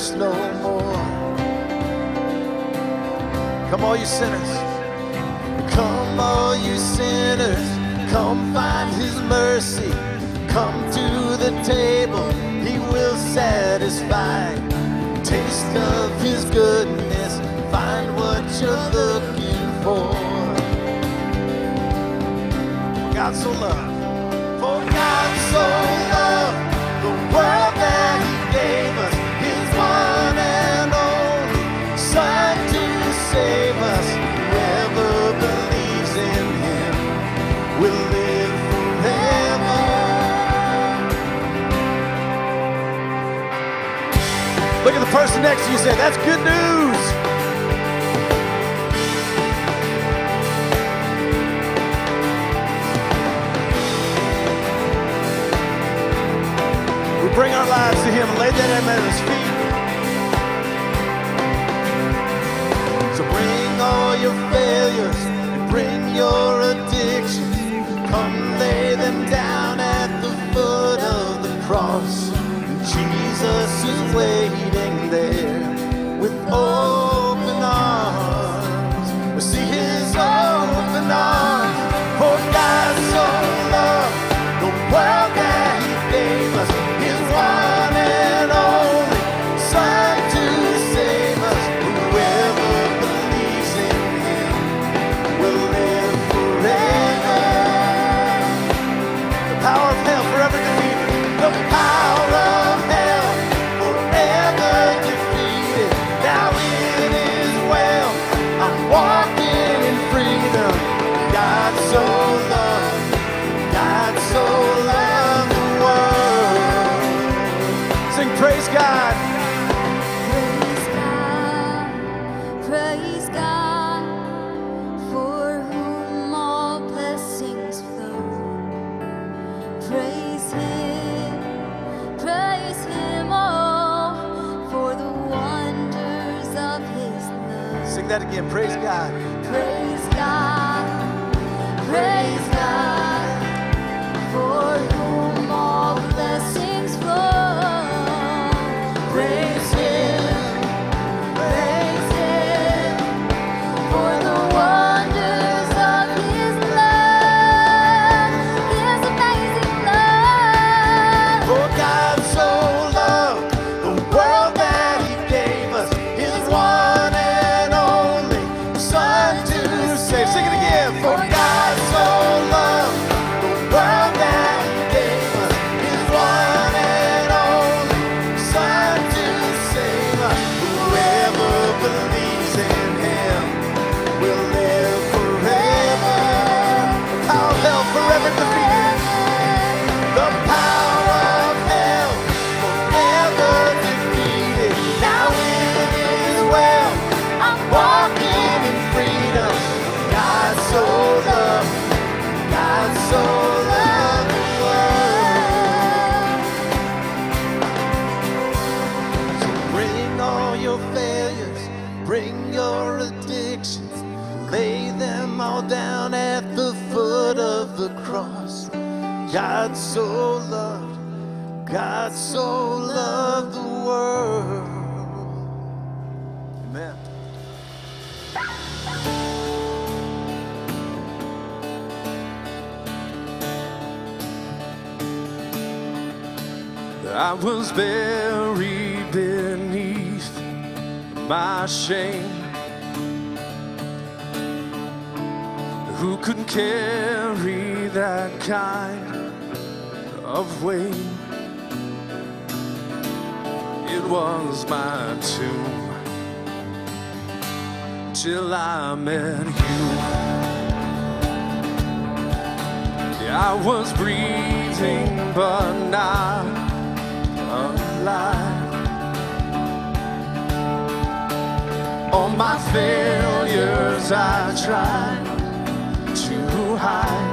thirst no more. Come all you sinners, come all you sinners, come find his mercy, come to the table, he will satisfy. Taste of his goodness, find what you're looking for. For God so loved, for God so loved the world that he gave us his one and only Son to save us. Whoever believes in him will live forever. Look at the person next to you and say, that's good news. We bring our lives to him and lay that at his feet. So bring all your failures and bring your addictions. Come lay them down at the foot of the cross. Jesus is waiting there with open arms. See his open arms. For God so loved the world that he gave us his one and only Son to save us. Whoever believes in him will live forever. The power of hell forever defeated. The power of hell forever defeated. Now it is well, I'm walking in freedom. God so loved, God so loved the world. Sing praise God. Praise God, for whom all blessings flow. Praise him, oh, for the wonders of his love. Sing that again. Praise God. Praise God, for whom all blessings flow. Praise him, for the wonders of his love, his amazing love. For God so loved the world that he gave us his one and only Son to save. Sing it again. For God so loved the world that he gave us his one and only Son to save us. Whoever believes in him will live forever. The power of hell forever defeated. The power of hell forever defeated. Now it is well, I'm walking in freedom. God so loved the world. So bring all your failures, bring your addictions, lay them all down at the foot of the cross. God so loved the world. Amen. I was buried beneath my shame. Who could carry that kind of weight? It was my tomb till I met you. Yeah, I was breathing but not alive. All my failures I tried to hide.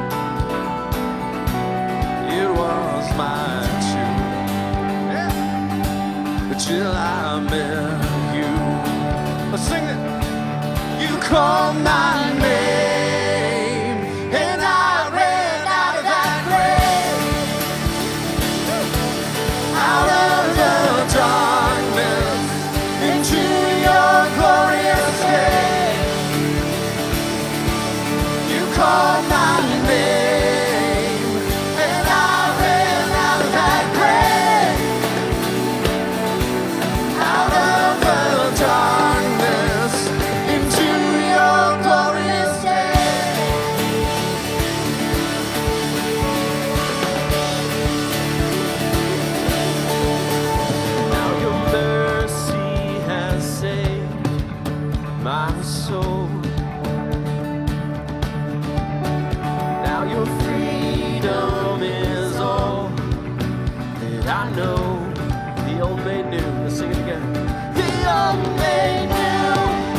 It was my tomb till I met you. Let's sing it. You called my name and I ran out of that grave, out of the darkness. knew. Let's sing it again. The young made new.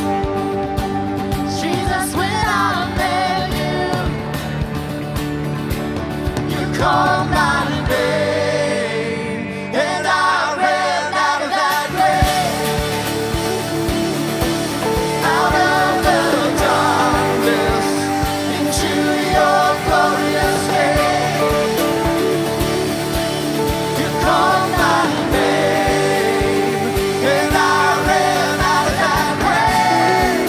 Jesus, when I met you, you called my name, and I ran out of that grave, out of the darkness, into your glorious name. You called my name, and I ran out of that grave,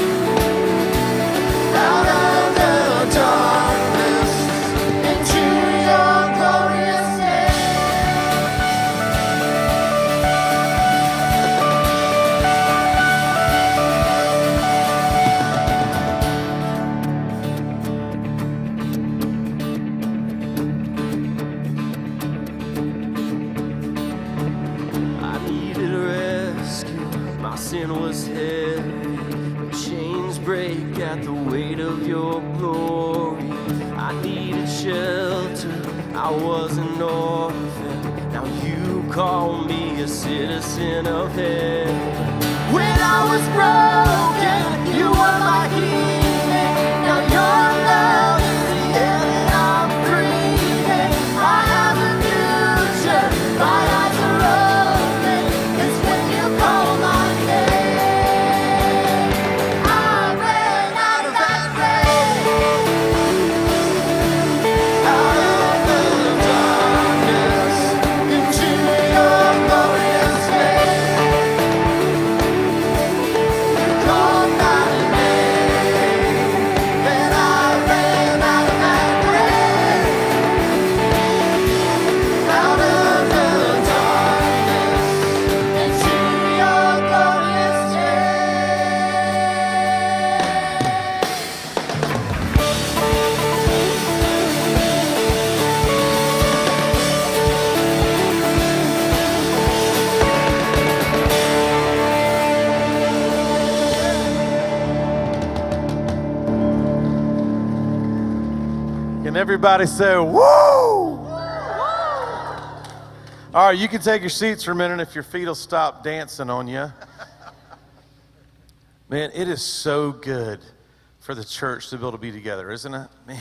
out of the darkness, into your glorious name. I needed rescue, my sin was heavy, the chains break at the weight of your glory. I needed shelter, I was an orphan, now you call me a citizen of heaven. When I was broken, you were my healing, now your love is the air that I'm breathing. I have a future, my eyes are open, it's when you call my name. I ran out of that grave, out of the darkness, into your glorious name. You called my name, and I ran out of that grave, out of the darkness, into your glorious Can everybody say, woo? All right, you can take your seats for a minute if your feet will stop dancing on you. Man, it is so good for the church to be able to be together, isn't it? Man.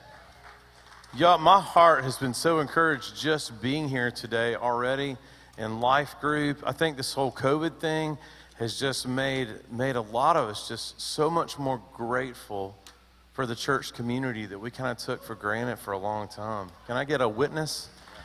Y'all, my heart has been so encouraged just being here today already in life group. I think this whole COVID thing has just made a lot of us just so much more grateful for the church community that we kind of took for granted for a long time. Can I get a witness?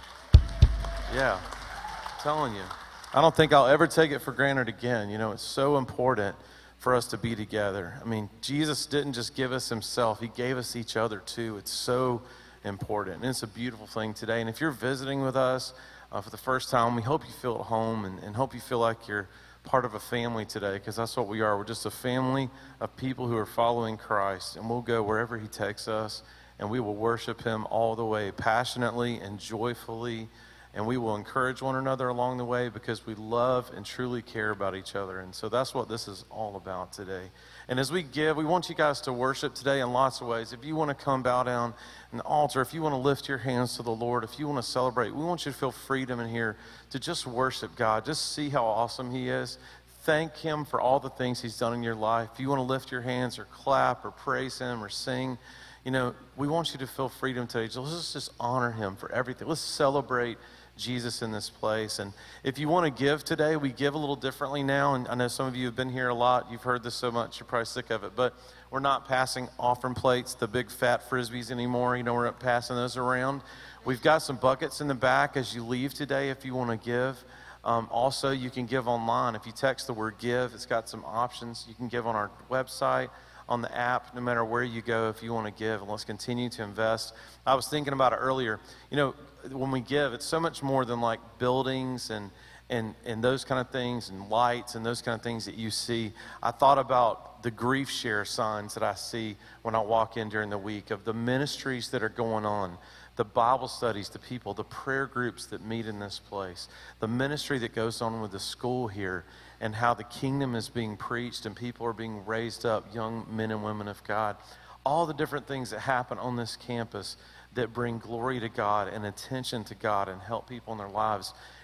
Yeah, I'm telling you. I don't think I'll ever take it for granted again. You know, it's so important for us to be together. I mean, Jesus didn't just give us himself, he gave us each other too. It's so important. And it's a beautiful thing today. And if you're visiting with us for the first time, we hope you feel at home and hope you feel like you're part of a family today, because that's what we are. We're just a family of people who are following Christ, and we'll go wherever he takes us, and we will worship him all the way, passionately and joyfully, and we will encourage one another along the way because we love and truly care about each other. And so that's what this is all about today. And as we give, we want you guys to worship today in lots of ways. If you want to come bow down an altar, if you want to lift your hands to the Lord, if you want to celebrate, we want you to feel freedom in here to just worship God. Just see how awesome he is. Thank him for all the things he's done in your life. If you want to lift your hands or clap or praise him or sing, you know, we want you to feel freedom today. So let's just honor him for everything. Let's celebrate Jesus in this place. And if you want to give today, we give a little differently now. And I know some of you have been here a lot. You've heard this so much, you're probably sick of it. But we're not passing offering plates, the big fat Frisbees anymore. You know, we're not passing those around. We've got some buckets in the back as you leave today if you want to give. Also, you can give online. If you text the word give, it's got some options. You can give on our website, on the app, no matter where you go if you want to give. And let's continue to invest. I was thinking about it earlier. You know, when we give, it's so much more than like buildings and those kind of things and lights and those kind of things that you see. I thought about the grief share signs that I see when I walk in during the week, of the ministries that are going on, the Bible studies, the people, the prayer groups that meet in this place, the ministry that goes on with the school here, and how the kingdom is being preached and people are being raised up, young men and women of God. All the different things that happen on this campus that bring glory to God and attention to God and help people in their lives.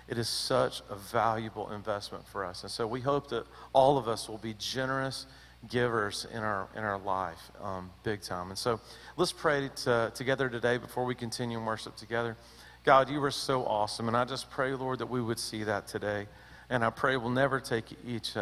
it is such a valuable investment for us. And so we hope that all of us will be generous givers in our life, big time. And so let's pray together today before we continue in worship together. God, you are so awesome, and I just pray, Lord, that we would see that today. And I pray we'll never take each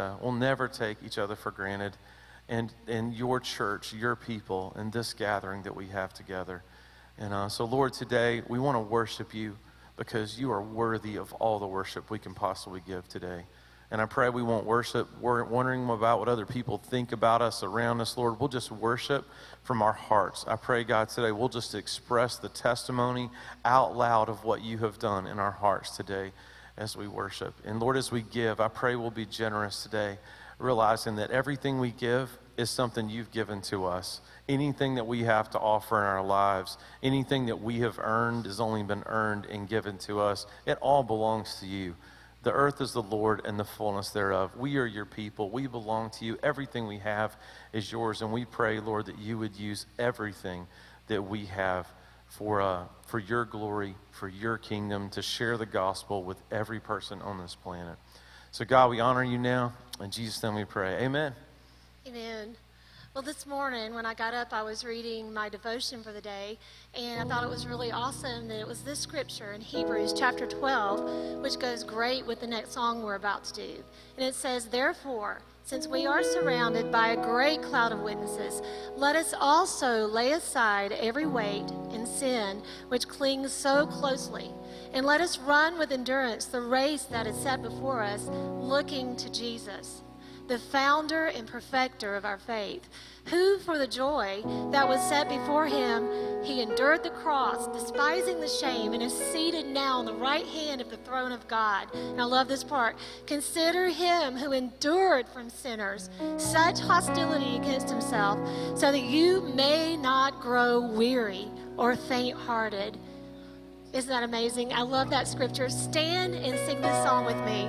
other for granted, and your church, your people, and this gathering that we have together. And so, Lord, today we want to worship you because you are worthy of all the worship we can possibly give today. And I pray we won't worship wondering about what other people think about us, around us, Lord. We'll just worship from our hearts. I pray, God, today we'll just express the testimony out loud of what you have done in our hearts today as we worship. And Lord, as we give, I pray we'll be generous today, realizing that everything we give is something you've given to us. Anything that we have to offer in our lives, anything that we have earned has only been earned and given to us. It all belongs to you. The earth is the Lord and the fullness thereof. We are your people. We belong to you. Everything we have is yours. And we pray, Lord, that you would use everything that we have for your glory, for your kingdom, to share the gospel with every person on this planet. So, God, we honor you now. In Jesus' name we pray. Amen. Amen. Well, this morning when I got up, I was reading my devotion for the day, and I thought it was really awesome that it was this scripture in Hebrews chapter 12, which goes great with the next song we're about to do. And it says, "Therefore, since we are surrounded by a great cloud of witnesses, let us also lay aside every weight and sin which clings so closely, and let us run with endurance the race that is set before us, looking to Jesus, the founder and perfecter of our faith, who for the joy that was set before him, he endured the cross, despising the shame, and is seated now on the right hand of the throne of God." And I love this part. "Consider him who endured from sinners such hostility against himself, so that you may not grow weary or faint-hearted." Isn't that amazing? I love that scripture. Stand and sing this song with me.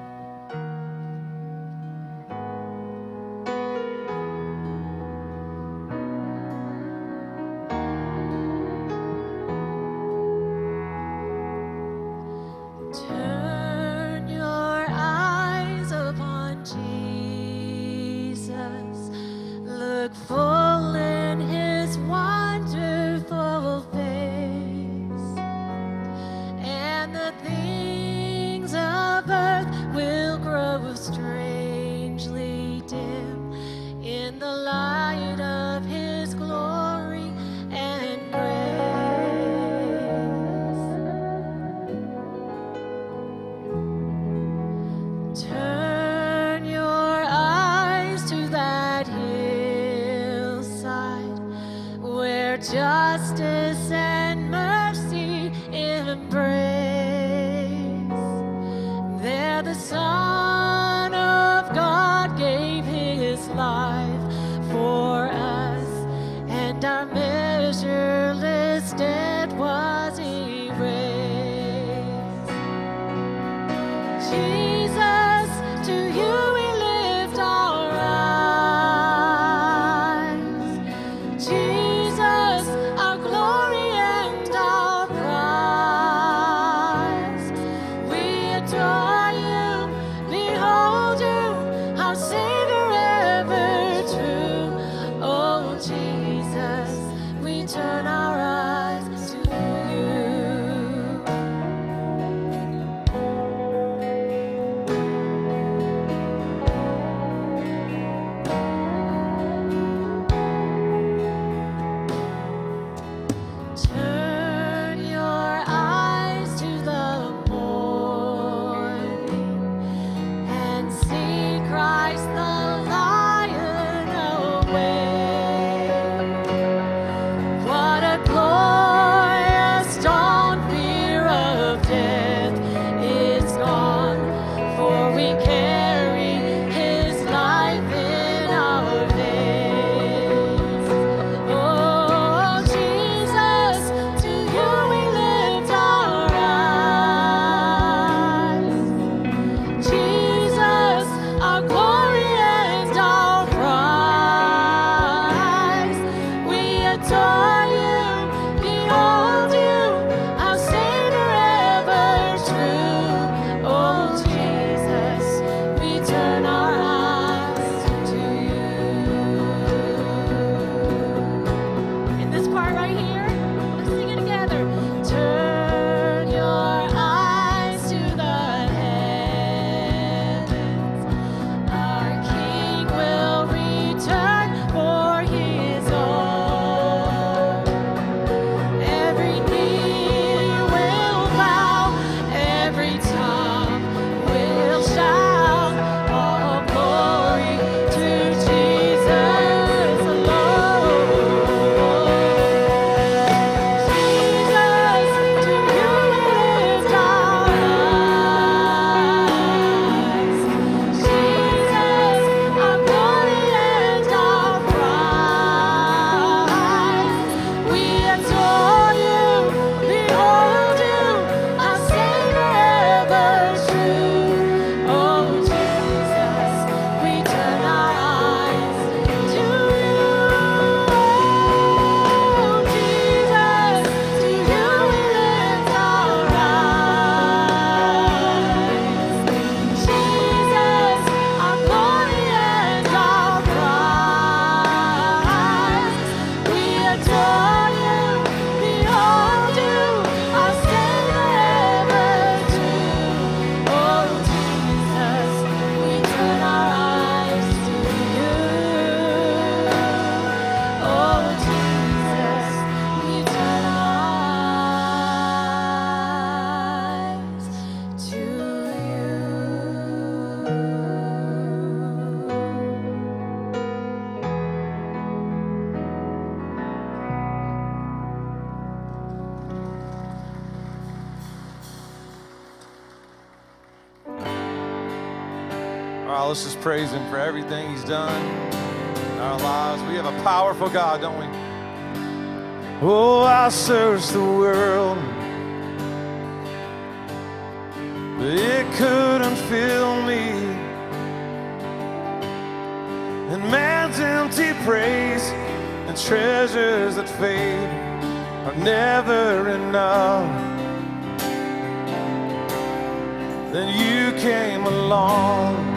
Turn your eyes upon Jesus. Look full in his wonderful face, and the things of earth turn our eyes to you. And this part right here, let's sing it together. Turn your eyes to the heavens. Our King will return for his own. Every knee will bow, every tongue will shout, all glory to Jesus alone. Jesus, to you we lift our eyes. Jesus, our glory and our prize. We adore you, behold you, our Savior ever true. Oh Jesus, we turn our eyes to you. Oh Jesus, to you we lift our eyes. Jesus, our glory and our prize. We adore you, behold you, our Savior ever true. Oh Jesus, we turn our eyes to you. Oh Jesus, we turn our eyes to you. All right, let's just praise him for everything he's done in our lives. We have a powerful God, don't we? Oh, I searched the world, but it couldn't fill me. And man's empty praise and treasures that fade are never enough. Then you came along.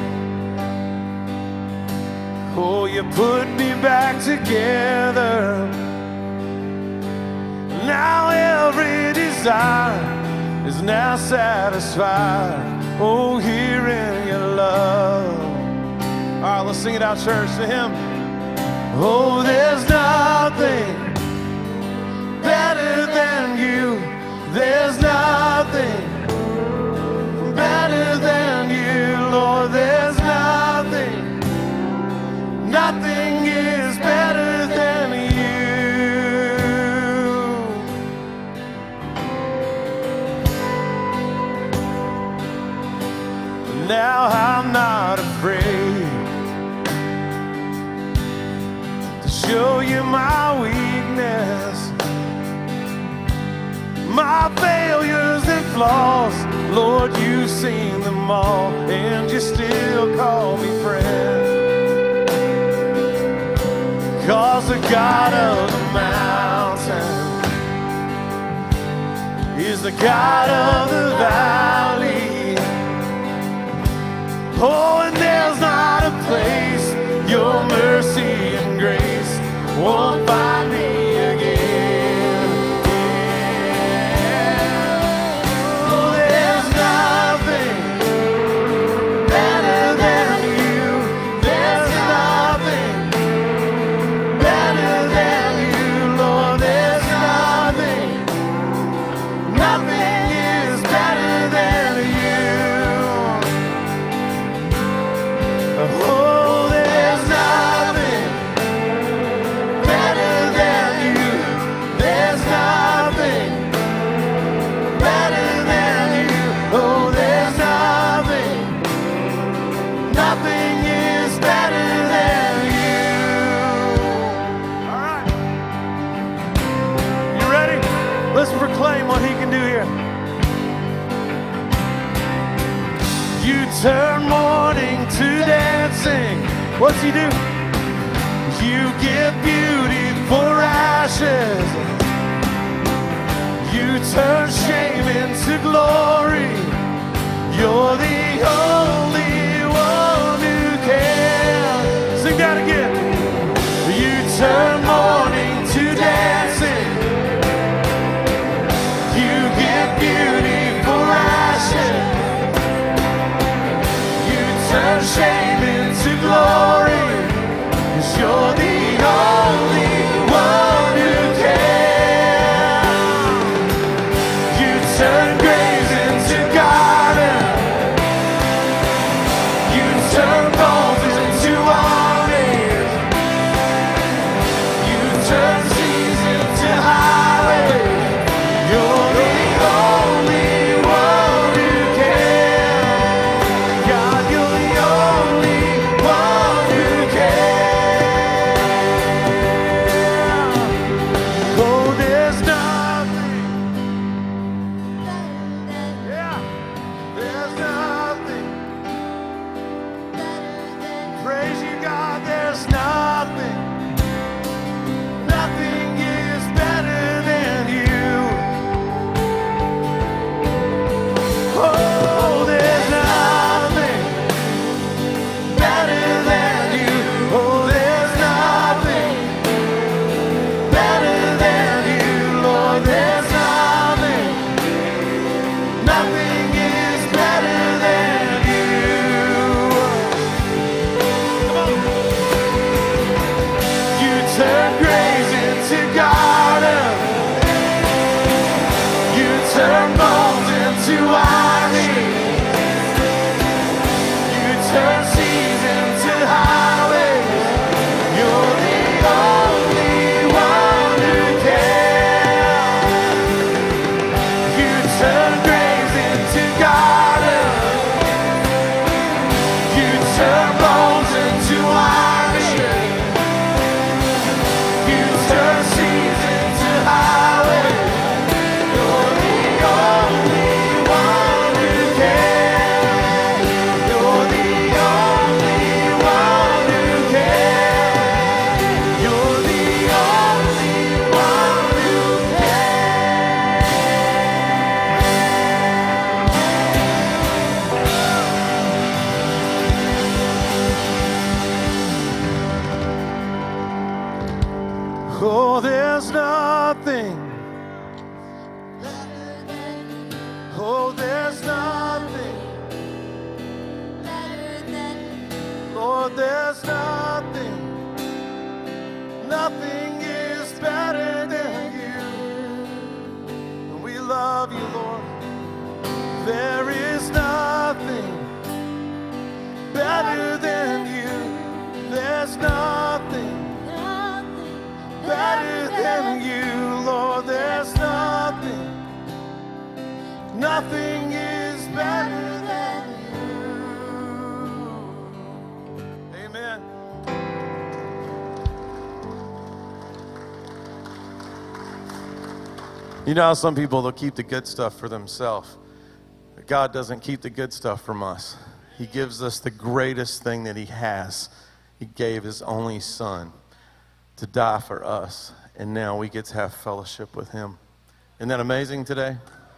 Oh, you put me back together. Now every desire is now satisfied. Oh, here in your love. All right, let's sing it out, church, to him. Oh, there's nothing better than you. There's nothing better than you, Lord. There's nothing. Nothing is better than you. Now I'm not afraid to show you my weakness, my failures and flaws. Lord, you've seen them all, and you still call me friend. 'Cause the God of the mountain is the God of the valley. Oh, and there's not a place your mercy and grace won't find me again. Oh, there's nothing better than you. There's nothing better than you, Lord. There's nothing. Nothing is better than you. Oh, there's nothing better than you. There's nothing better than you. Oh, there's nothing. Nothing is better than you. All right. You ready? Let's proclaim what he can do here. You turn mourning to dancing. What's he do? You give beauty for ashes. You turn shame into glory. You're the only one turn shame into glory, 'cause you're the only one who can. You turn graves into gardens, you turn bones into armies, you turn seas into highways. You're the only one who can. God, you're the only one who can. Oh, there's nothing. Yeah. There's nothing. Praise you, God, there's nothing. Nothing is better than you. Oh, there's nothing better than you. Oh, there's nothing better than you, Lord. There's nothing. Nothing is better than you. Come on. You turn graves into gardens. You turn bones into armies. You turn seas into highways. You're the only one who can. You turn graves into gardens. You turn bones into armies. You turn seas into highways. You're the only one who can. You're the only one who can. You're the only one who can. Oh, there's nothing. Oh, there's nothing. Lord, there's nothing. Nothing is better than you. And we love you, Lord. There is nothing better than you. There's nothing better than you, Lord. There's nothing. Nothing is better than you. Amen. You know how some people, they'll keep the good stuff for themselves. But God doesn't keep the good stuff from us. He gives us the greatest thing that he has. He gave his only son to die for us. And now we get to have fellowship with him. Isn't that amazing today?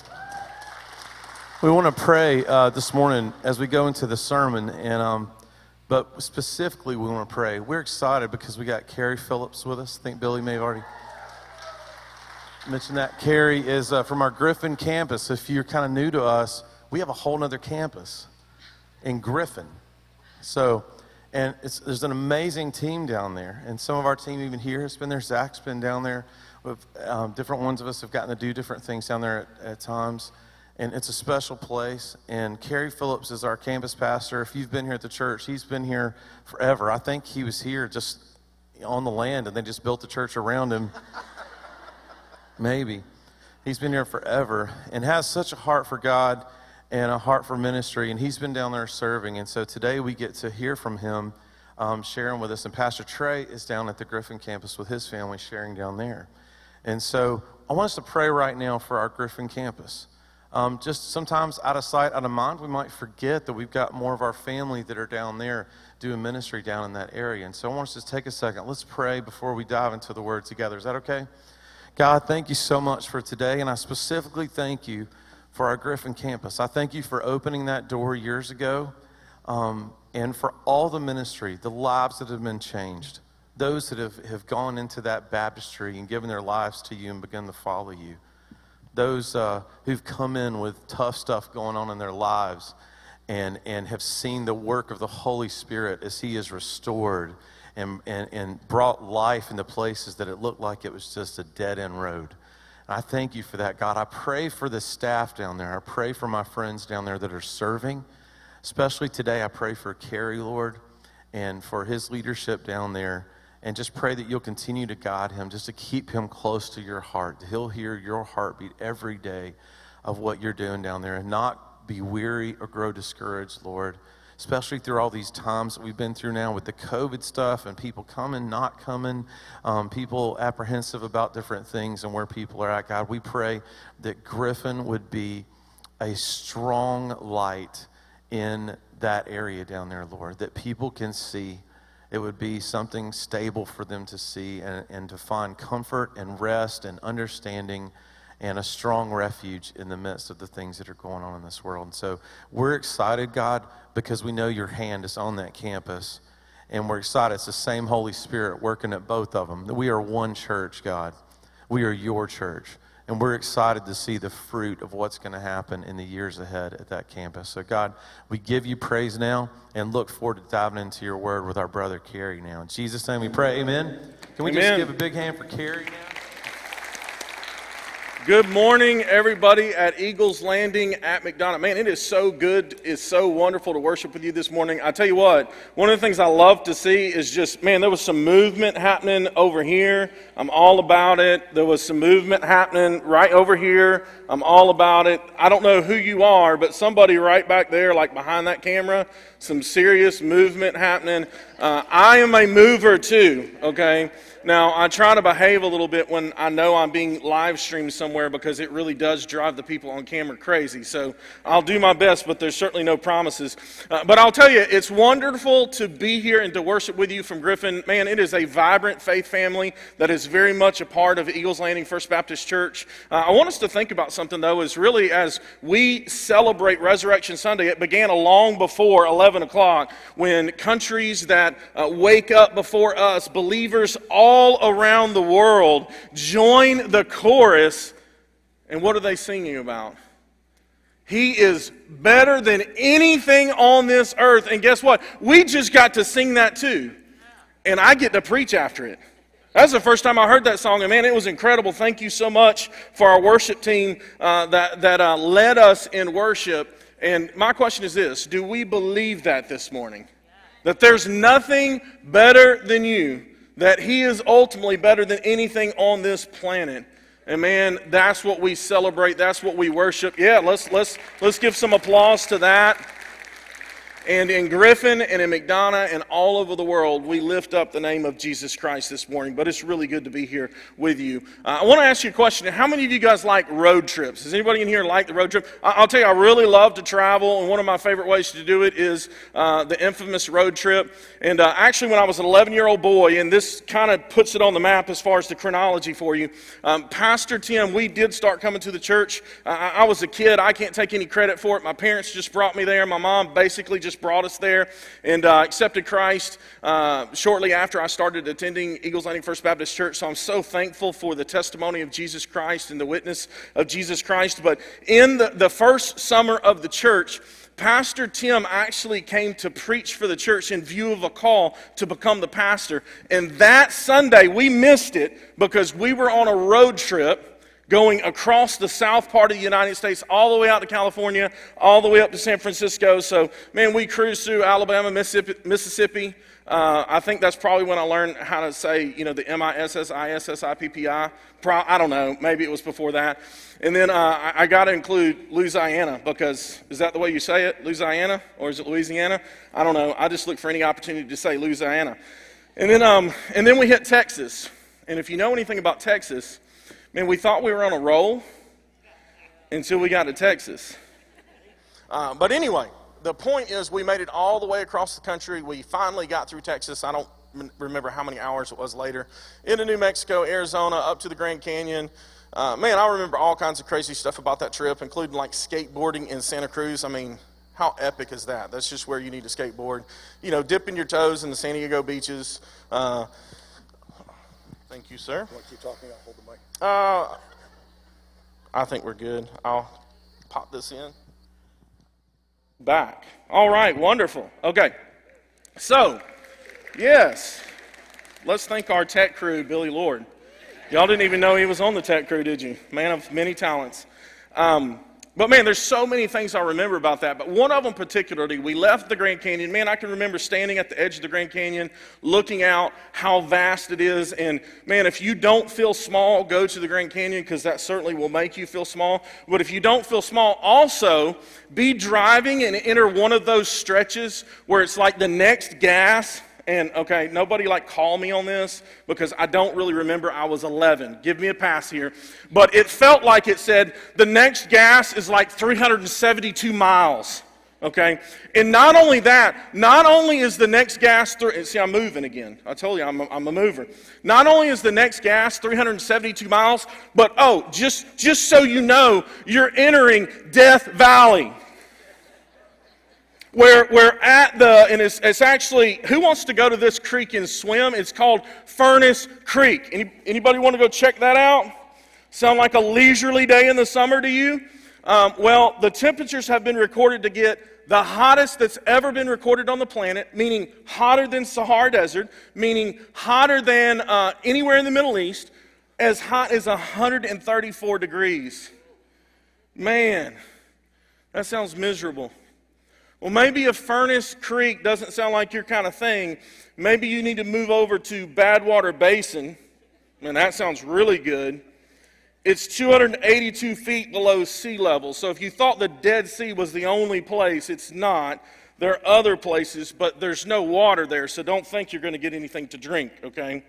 We want to pray this morning as we go into the sermon, and but specifically we want to pray. We're excited because we got Carrie Phillips with us. I think Billy may have already mentioned that. Carrie is from our Griffin campus. If you're kind of new to us, we have a whole nother campus in Griffin. So, and there's an amazing team down there, and some of our team even here has been there. Zach's been down there. Different ones of us have gotten to do different things down there at times. And it's a special place. And Carrie Phillips is our campus pastor. If you've been here at the church, he's been here forever. I think he was here just on the land, and they just built the church around him. Maybe. He's been here forever and has such a heart for God and a heart for ministry. And he's been down there serving. And so today we get to hear from him, sharing with us. And Pastor Trey is down at the Griffin campus with his family, sharing down there. And so I want us to pray right now for our Griffin campus. Just sometimes out of sight, out of mind, we might forget that we've got more of our family that are down there doing ministry down in that area. And so I want us to take a second. Let's pray before we dive into the word together. Is that okay? God, thank you so much for today. And I specifically thank you for our Griffin campus. I thank you for opening that door years ago, and for all the ministry, the lives that have been changed, those that have gone into that baptistry and given their lives to you and begun to follow you. Those who've come in with tough stuff going on in their lives and have seen the work of the Holy Spirit as He has restored and brought life into places that it looked like it was just a dead-end road. And I thank you for that, God. I pray for the staff down there. I pray for my friends down there that are serving. Especially today, I pray for Kerry, Lord, and for his leadership down there. And just pray that you'll continue to guide him, just to keep him close to your heart. That he'll hear your heartbeat every day of what you're doing down there and not be weary or grow discouraged, Lord. Especially through all these times that we've been through now with the COVID stuff and people coming, not coming, people apprehensive about different things and where people are at. God, we pray that Griffin would be a strong light in that area down there, Lord, that people can see. It would be something stable for them to see and to find comfort and rest and understanding and a strong refuge in the midst of the things that are going on in this world. And so we're excited, God, because we know your hand is on that campus. And we're excited. It's the same Holy Spirit working at both of them. We are one church, God. We are your church. And we're excited to see the fruit of what's going to happen in the years ahead at that campus. So, God, we give you praise now and look forward to diving into your word with our brother Kerry now. In Jesus' name we pray, amen. Can we just give a big hand for Kerry now? Good morning, everybody at Eagles Landing at McDonough. Man, it is so good. It's so wonderful to worship with you this morning. I tell you what, one of the things I love to see is just, man, there was some movement happening over here. I'm all about it. There was some movement happening right over here. I'm all about it. I don't know who you are, but somebody right back there, like behind that camera, some serious movement happening. I am a mover too, okay? Now, I try to behave a little bit when I know I'm being live streamed somewhere because it really does drive the people on camera crazy. So I'll do my best, but there's certainly no promises. But I'll tell you, it's wonderful to be here and to worship with you from Griffin. Man, it is a vibrant faith family that is very much a part of Eagles Landing First Baptist Church. I want us to think about something, though, is really as we celebrate Resurrection Sunday, it began long before 11 o'clock when countries that wake up before us, believers all around the world, join the chorus. And what are they singing about? He is better than anything on this earth. And guess what? We just got to sing that too. And I get to preach after it. That's the first time I heard that song, and man, it was incredible. Thank you so much for our worship team that led us in worship. And my question is this: do we believe that this morning? That there's nothing better than you? That He is ultimately better than anything on this planet. And man, that's what we celebrate. That's what we worship. Yeah, let's give some applause to that. And in Griffin and in McDonough and all over the world, we lift up the name of Jesus Christ this morning. But it's really good to be here with you. I want to ask you a question. How many of you guys like road trips? Does anybody in here like the road trip? I'll tell you, I really love to travel, and one of my favorite ways to do it is the infamous road trip. And actually, when I was an 11-year-old boy, and this kind of puts it on the map as far as the chronology for you, Pastor Tim, we did start coming to the church. I was a kid. I can't take any credit for it. My parents just brought me there. My mom basically just brought us there, and accepted Christ shortly after I started attending Eagles Landing First Baptist Church. So I'm so thankful for the testimony of Jesus Christ and the witness of Jesus Christ. But in the first summer of the church, Pastor Tim actually came to preach for the church in view of a call to become the pastor. And that Sunday, we missed it because we were on a road trip going across the south part of the United States, all the way out to California, all the way up to San Francisco. So, man, we cruised through Alabama, Mississippi. I think that's probably when I learned how to say, the MISSISSIPPI. I don't know. Maybe it was before that. And then I got to include Louisiana because, is that the way you say it? Louisiana? Or is it Louisiana? I don't know. I just look for any opportunity to say Louisiana. And then we hit Texas. And if you know anything about Texas, man, we thought we were on a roll until we got to Texas. But anyway, the point is we made it all the way across the country. We finally got through Texas. I don't remember how many hours it was later. Into New Mexico, Arizona, up to the Grand Canyon. Man, I remember all kinds of crazy stuff about that trip, including like skateboarding in Santa Cruz. I mean, how epic is that? That's just where you need to skateboard. Dipping your toes in the San Diego beaches. Thank you, sir. You want to keep talking? I'll hold the mic. I think we're good. I'll pop this in. Back. All right, wonderful. Okay. So, yes. Let's thank our tech crew, Billy Lord. Y'all didn't even know he was on the tech crew, did you? Man of many talents. But man, there's so many things I remember about that. But one of them particularly, we left the Grand Canyon. Man, I can remember standing at the edge of the Grand Canyon, looking out how vast it is. And man, if you don't feel small, go to the Grand Canyon, because that certainly will make you feel small. But if you don't feel small, also be driving and enter one of those stretches where it's like the next gas. And, okay, nobody call me on this, because I don't really remember. I was 11. Give me a pass here. But it felt like it said the next gas is 372 miles, okay? And not only that, not only is the next gas, see, I'm moving again. I told you I'm a mover. Not only is the next gas 372 miles, but, just so you know, you're entering Death Valley. We're at and it's actually, who wants to go to this creek and swim? It's called Furnace Creek. Anybody want to go check that out? Sound like a leisurely day in the summer to you? Well, the temperatures have been recorded to get the hottest that's ever been recorded on the planet, meaning hotter than Sahara Desert, meaning hotter than anywhere in the Middle East, as hot as 134 degrees. Man, that sounds miserable. Well, maybe if Furnace Creek doesn't sound like your kind of thing, maybe you need to move over to Badwater Basin. Man, that sounds really good. It's 282 feet below sea level. So if you thought the Dead Sea was the only place, it's not. There are other places, but there's no water there, so don't think you're going to get anything to drink, okay?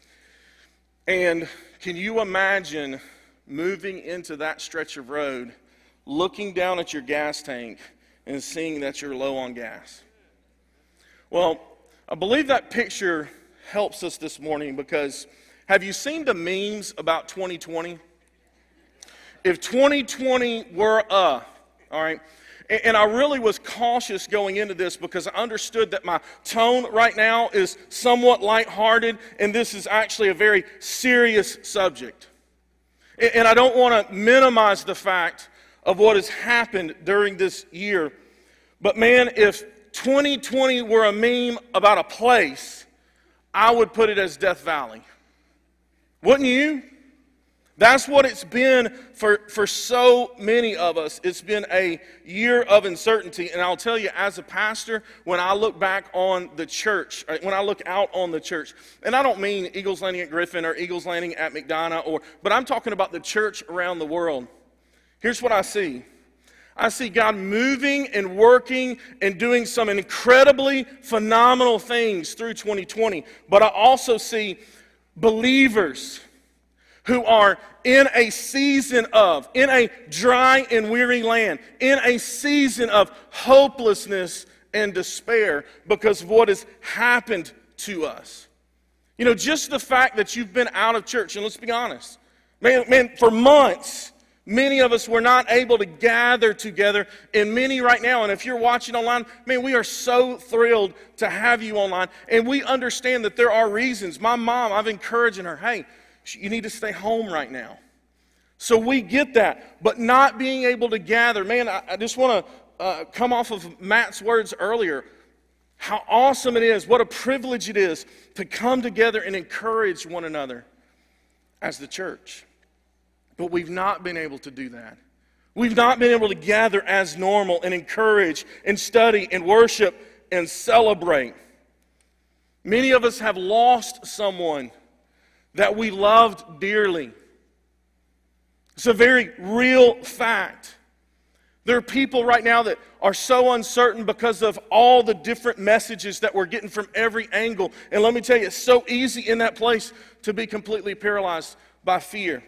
And can you imagine moving into that stretch of road, looking down at your gas tank, and seeing that you're low on gas? Well, I believe that picture helps us this morning, because have you seen the memes about 2020? If 2020 were all right, and I really was cautious going into this, because I understood that my tone right now is somewhat lighthearted, and this is actually a very serious subject. And I don't want to minimize the fact of what has happened during this year. But man, if 2020 were a meme about a place, I would put it as Death Valley. Wouldn't you? That's what it's been for so many of us. It's been a year of uncertainty. And I'll tell you, as a pastor, when I look back on the church, when I look out on the church, and I don't mean Eagles Landing at Griffin or Eagles Landing at McDonough, but I'm talking about the church around the world. Here's what I see. I see God moving and working and doing some incredibly phenomenal things through 2020. But I also see believers who are in a season of, in a dry and weary land, in a season of hopelessness and despair because of what has happened to us. You know, just the fact that you've been out of church, and let's be honest, man, for months, many of us were not able to gather together, and many right now, and if you're watching online, man, we are so thrilled to have you online, and we understand that there are reasons. My mom, I've encouraged her, hey, you need to stay home right now. So we get that, but not being able to gather, man, I just want to come off of Matt's words earlier. How awesome it is, what a privilege it is to come together and encourage one another as the church. But we've not been able to do that. We've not been able to gather as normal and encourage and study and worship and celebrate. Many of us have lost someone that we loved dearly. It's a very real fact. There are people right now that are so uncertain because of all the different messages that we're getting from every angle. And let me tell you, it's so easy in that place to be completely paralyzed by fear.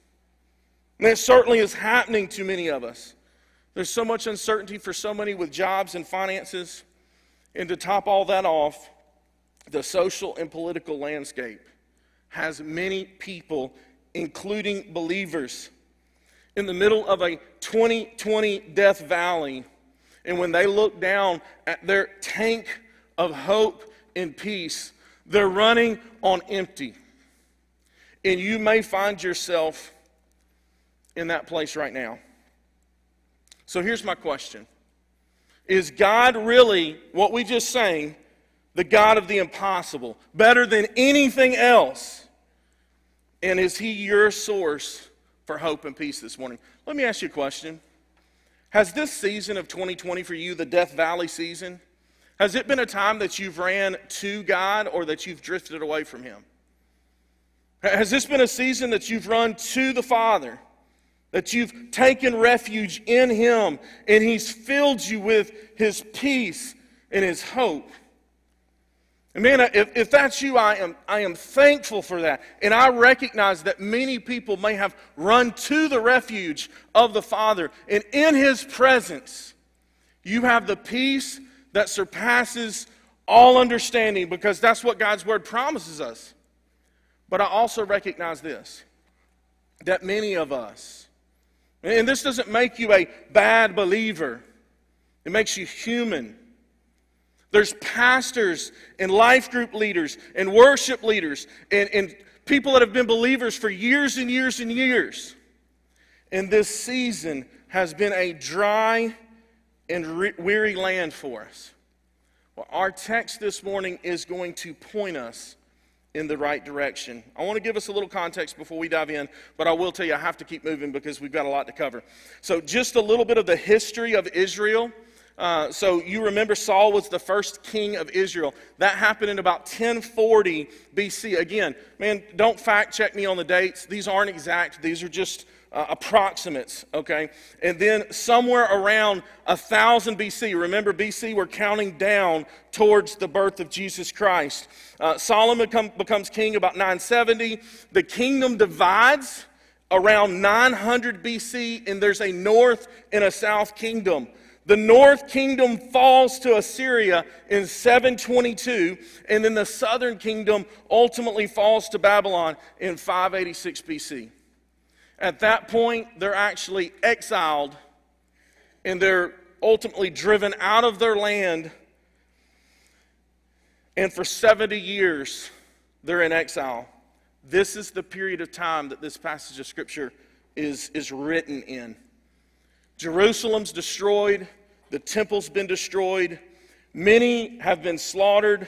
And it certainly is happening to many of us. There's so much uncertainty for so many with jobs and finances. And to top all that off, the social and political landscape has many people, including believers, in the middle of a 2020 Death Valley. And when they look down at their tank of hope and peace, they're running on empty. And you may find yourself in that place right now. So here's my question. Is God really, what we just sang, the God of the impossible, better than anything else? And is He your source for hope and peace this morning? Let me ask you a question. Has this season of 2020 for you, the Death Valley season, has it been a time that you've ran to God or that you've drifted away from Him? Has this been a season that you've run to the Father, that you've taken refuge in Him, and He's filled you with His peace and His hope? And man, if that's you, I am thankful for that. And I recognize that many people may have run to the refuge of the Father. And in His presence, you have the peace that surpasses all understanding, because that's what God's Word promises us. But I also recognize this, that many of us, and this doesn't make you a bad believer, it makes you human. There's pastors and life group leaders and worship leaders and people that have been believers for years and years and years. And this season has been a dry and weary land for us. Well, our text this morning is going to point us in the right direction. I want to give us a little context before we dive in, but I will tell you I have to keep moving because we've got a lot to cover. So just a little bit of the history of Israel. So you remember Saul was the first king of Israel. That happened in about 1040 BC. Again, man, don't fact check me on the dates. These aren't exact. These are just approximates, okay? And then somewhere around 1000 BC, remember BC, we're counting down towards the birth of Jesus Christ. Solomon becomes king about 970. The kingdom divides around 900 BC, and there's a north and a south kingdom. The north kingdom falls to Assyria in 722, and then the southern kingdom ultimately falls to Babylon in 586 BC. At that point, they're actually exiled, and they're ultimately driven out of their land, and for 70 years, they're in exile. This is the period of time that this passage of Scripture is written in. Jerusalem's destroyed. The temple's been destroyed. Many have been slaughtered.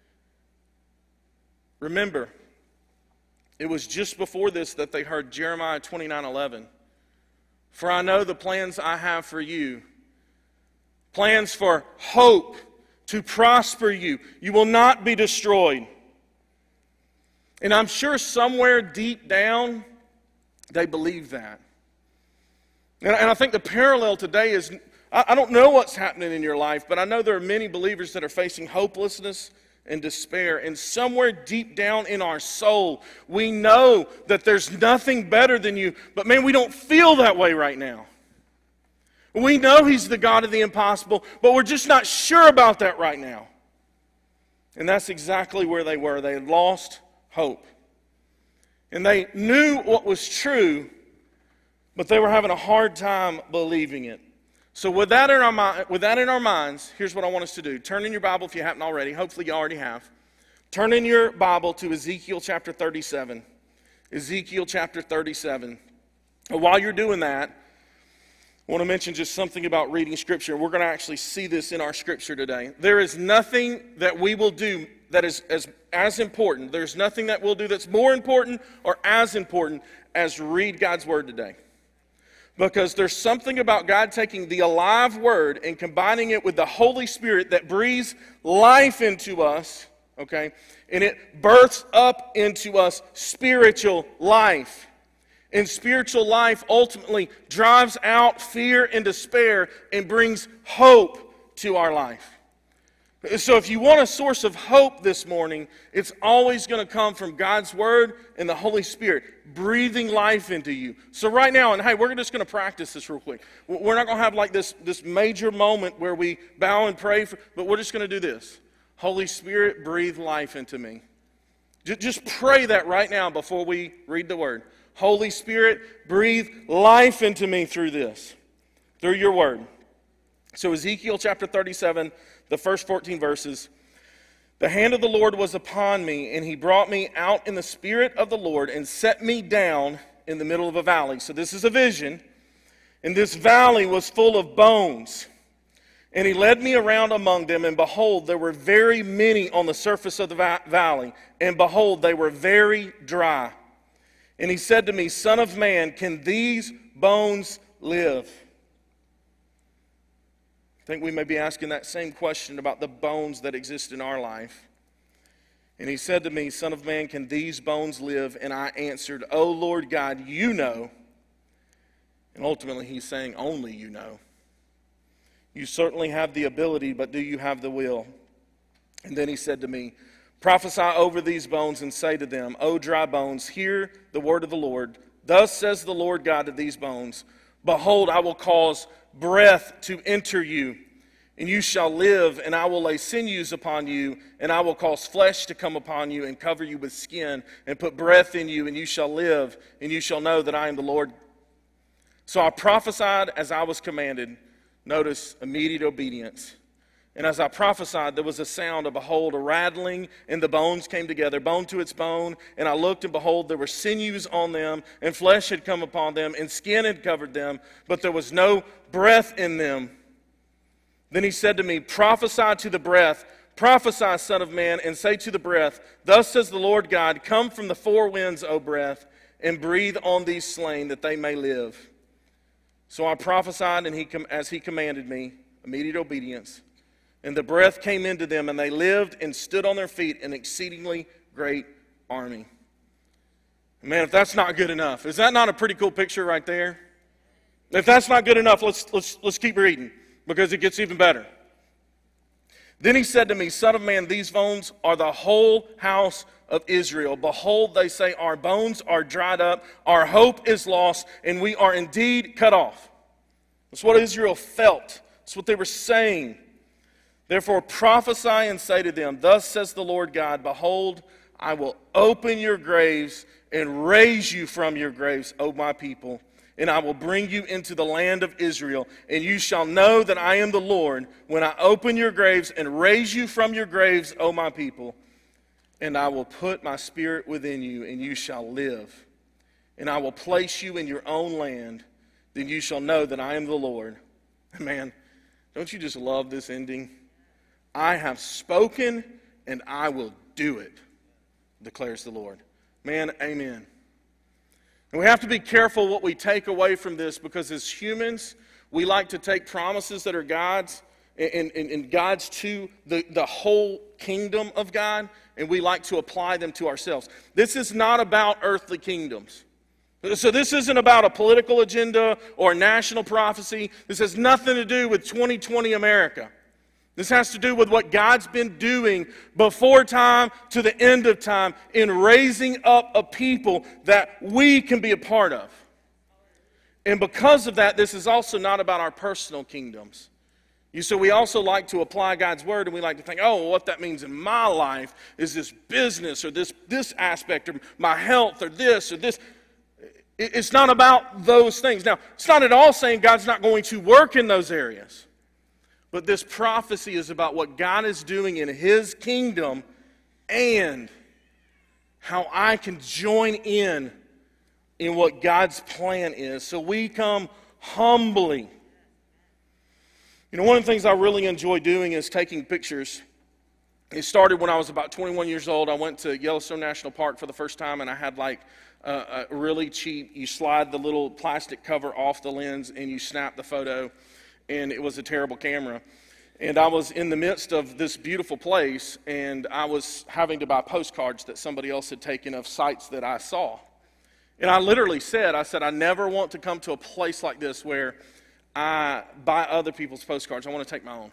Remember, it was just before this that they heard Jeremiah 29:11. For I know the plans I have for you, plans for hope, to prosper you. You will not be destroyed. And I'm sure somewhere deep down, they believe that. And I think the parallel today is, I don't know what's happening in your life, but I know there are many believers that are facing hopelessness and despair. And somewhere deep down in our soul, we know that there's nothing better than you. But man, we don't feel that way right now. We know He's the God of the impossible, but we're just not sure about that right now. And that's exactly where they were. They had lost hope. And they knew what was true, but they were having a hard time believing it. So with that in our minds, here's what I want us to do. Turn in your Bible if you haven't already. Hopefully you already have. Turn in your Bible to Ezekiel chapter 37. Ezekiel chapter 37. And while you're doing that, I want to mention just something about reading Scripture. We're going to actually see this in our Scripture today. There is nothing that we will do that is as important. There's nothing that we'll do that's more important or as important as read God's Word today. Because there's something about God taking the alive Word and combining it with the Holy Spirit that breathes life into us, okay? And it births up into us spiritual life. And spiritual life ultimately drives out fear and despair and brings hope to our life. So if you want a source of hope this morning, it's always going to come from God's Word and the Holy Spirit breathing life into you. So right now, and hey, we're just going to practice this real quick. We're not going to have like this major moment where we bow and pray, but we're just going to do this. Holy Spirit, breathe life into me. Just pray that right now before we read the Word. Holy Spirit, breathe life into me through this, through your Word. So Ezekiel chapter 37, the first 14 verses. The hand of the Lord was upon me, and He brought me out in the Spirit of the Lord and set me down in the middle of a valley. So this is a vision. And this valley was full of bones. And he led me around among them, and behold, there were very many on the surface of the valley, and behold, they were very dry. And he said to me, Son of man, can these bones live? I think we may be asking that same question about the bones that exist in our life. And he said to me, Son of man, can these bones live? And I answered, O Lord God, you know. And ultimately he's saying, only you know. You certainly have the ability, but do you have the will? And then he said to me, prophesy over these bones and say to them, O dry bones, hear the word of the Lord. Thus says the Lord God to these bones, behold, I will cause breath to enter you, and you shall live, and I will lay sinews upon you, and I will cause flesh to come upon you, and cover you with skin, and put breath in you, and you shall live, and you shall know that I am the Lord. So I prophesied as I was commanded. Notice immediate obedience. And as I prophesied, there was a sound of, behold, a rattling, and the bones came together, bone to its bone. And I looked, and behold, there were sinews on them, and flesh had come upon them, and skin had covered them, but there was no breath in them. Then he said to me, prophesy to the breath, prophesy, Son of man, and say to the breath, thus says the Lord God, come from the four winds, O breath, and breathe on these slain, that they may live. So I prophesied, and as he commanded me, immediate obedience. And the breath came into them, and they lived and stood on their feet, an exceedingly great army. Man, if that's not good enough, is that not a pretty cool picture right there? If that's not good enough, let's keep reading, because it gets even better. Then he said to me, Son of man, these bones are the whole house of Israel. Behold, they say, our bones are dried up, our hope is lost, and we are indeed cut off. That's what Israel felt. That's what they were saying. Therefore prophesy and say to them, thus says the Lord God, behold, I will open your graves and raise you from your graves, O my people, and I will bring you into the land of Israel, and you shall know that I am the Lord when I open your graves and raise you from your graves, O my people. And I will put my spirit within you, and you shall live. And I will place you in your own land, then you shall know that I am the Lord. Man, don't you just love this ending? I have spoken, and I will do it, declares the Lord. Man, amen. And we have to be careful what we take away from this, because as humans, we like to take promises that are God's and God's to the whole kingdom of God, and we like to apply them to ourselves. This is not about earthly kingdoms. So this isn't about a political agenda or a national prophecy. This has nothing to do with 2020 America. This has to do with what God's been doing before time to the end of time in raising up a people that we can be a part of. And because of that, this is also not about our personal kingdoms. So we also like to apply God's word, and we like to think, oh, well, what that means in my life is this business or this aspect or my health or this or this. It's not about those things. Now, it's not at all saying God's not going to work in those areas. But this prophecy is about what God is doing in His kingdom and how I can join in what God's plan is. So we come humbly. You know, one of the things I really enjoy doing is taking pictures. It started when I was about 21 years old. I went to Yellowstone National Park for the first time, and I had like a really cheap, you slide the little plastic cover off the lens and you snap the photo, and it was a terrible camera. And I was in the midst of this beautiful place, and I was having to buy postcards that somebody else had taken of sites that I saw. And I literally said, I never want to come to a place like this where I buy other people's postcards. I want to take my own.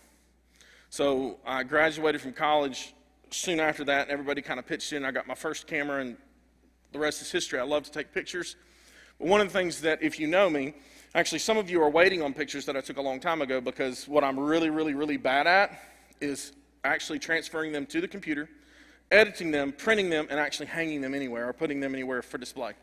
So I graduated from college soon after that, and everybody kind of pitched in. I got my first camera, and the rest is history. I love to take pictures. But one of the things that, if you know me, actually some of you are waiting on pictures that I took a long time ago, because what I'm really, really, really bad at is actually transferring them to the computer, editing them, printing them, and actually hanging them anywhere or putting them anywhere for display.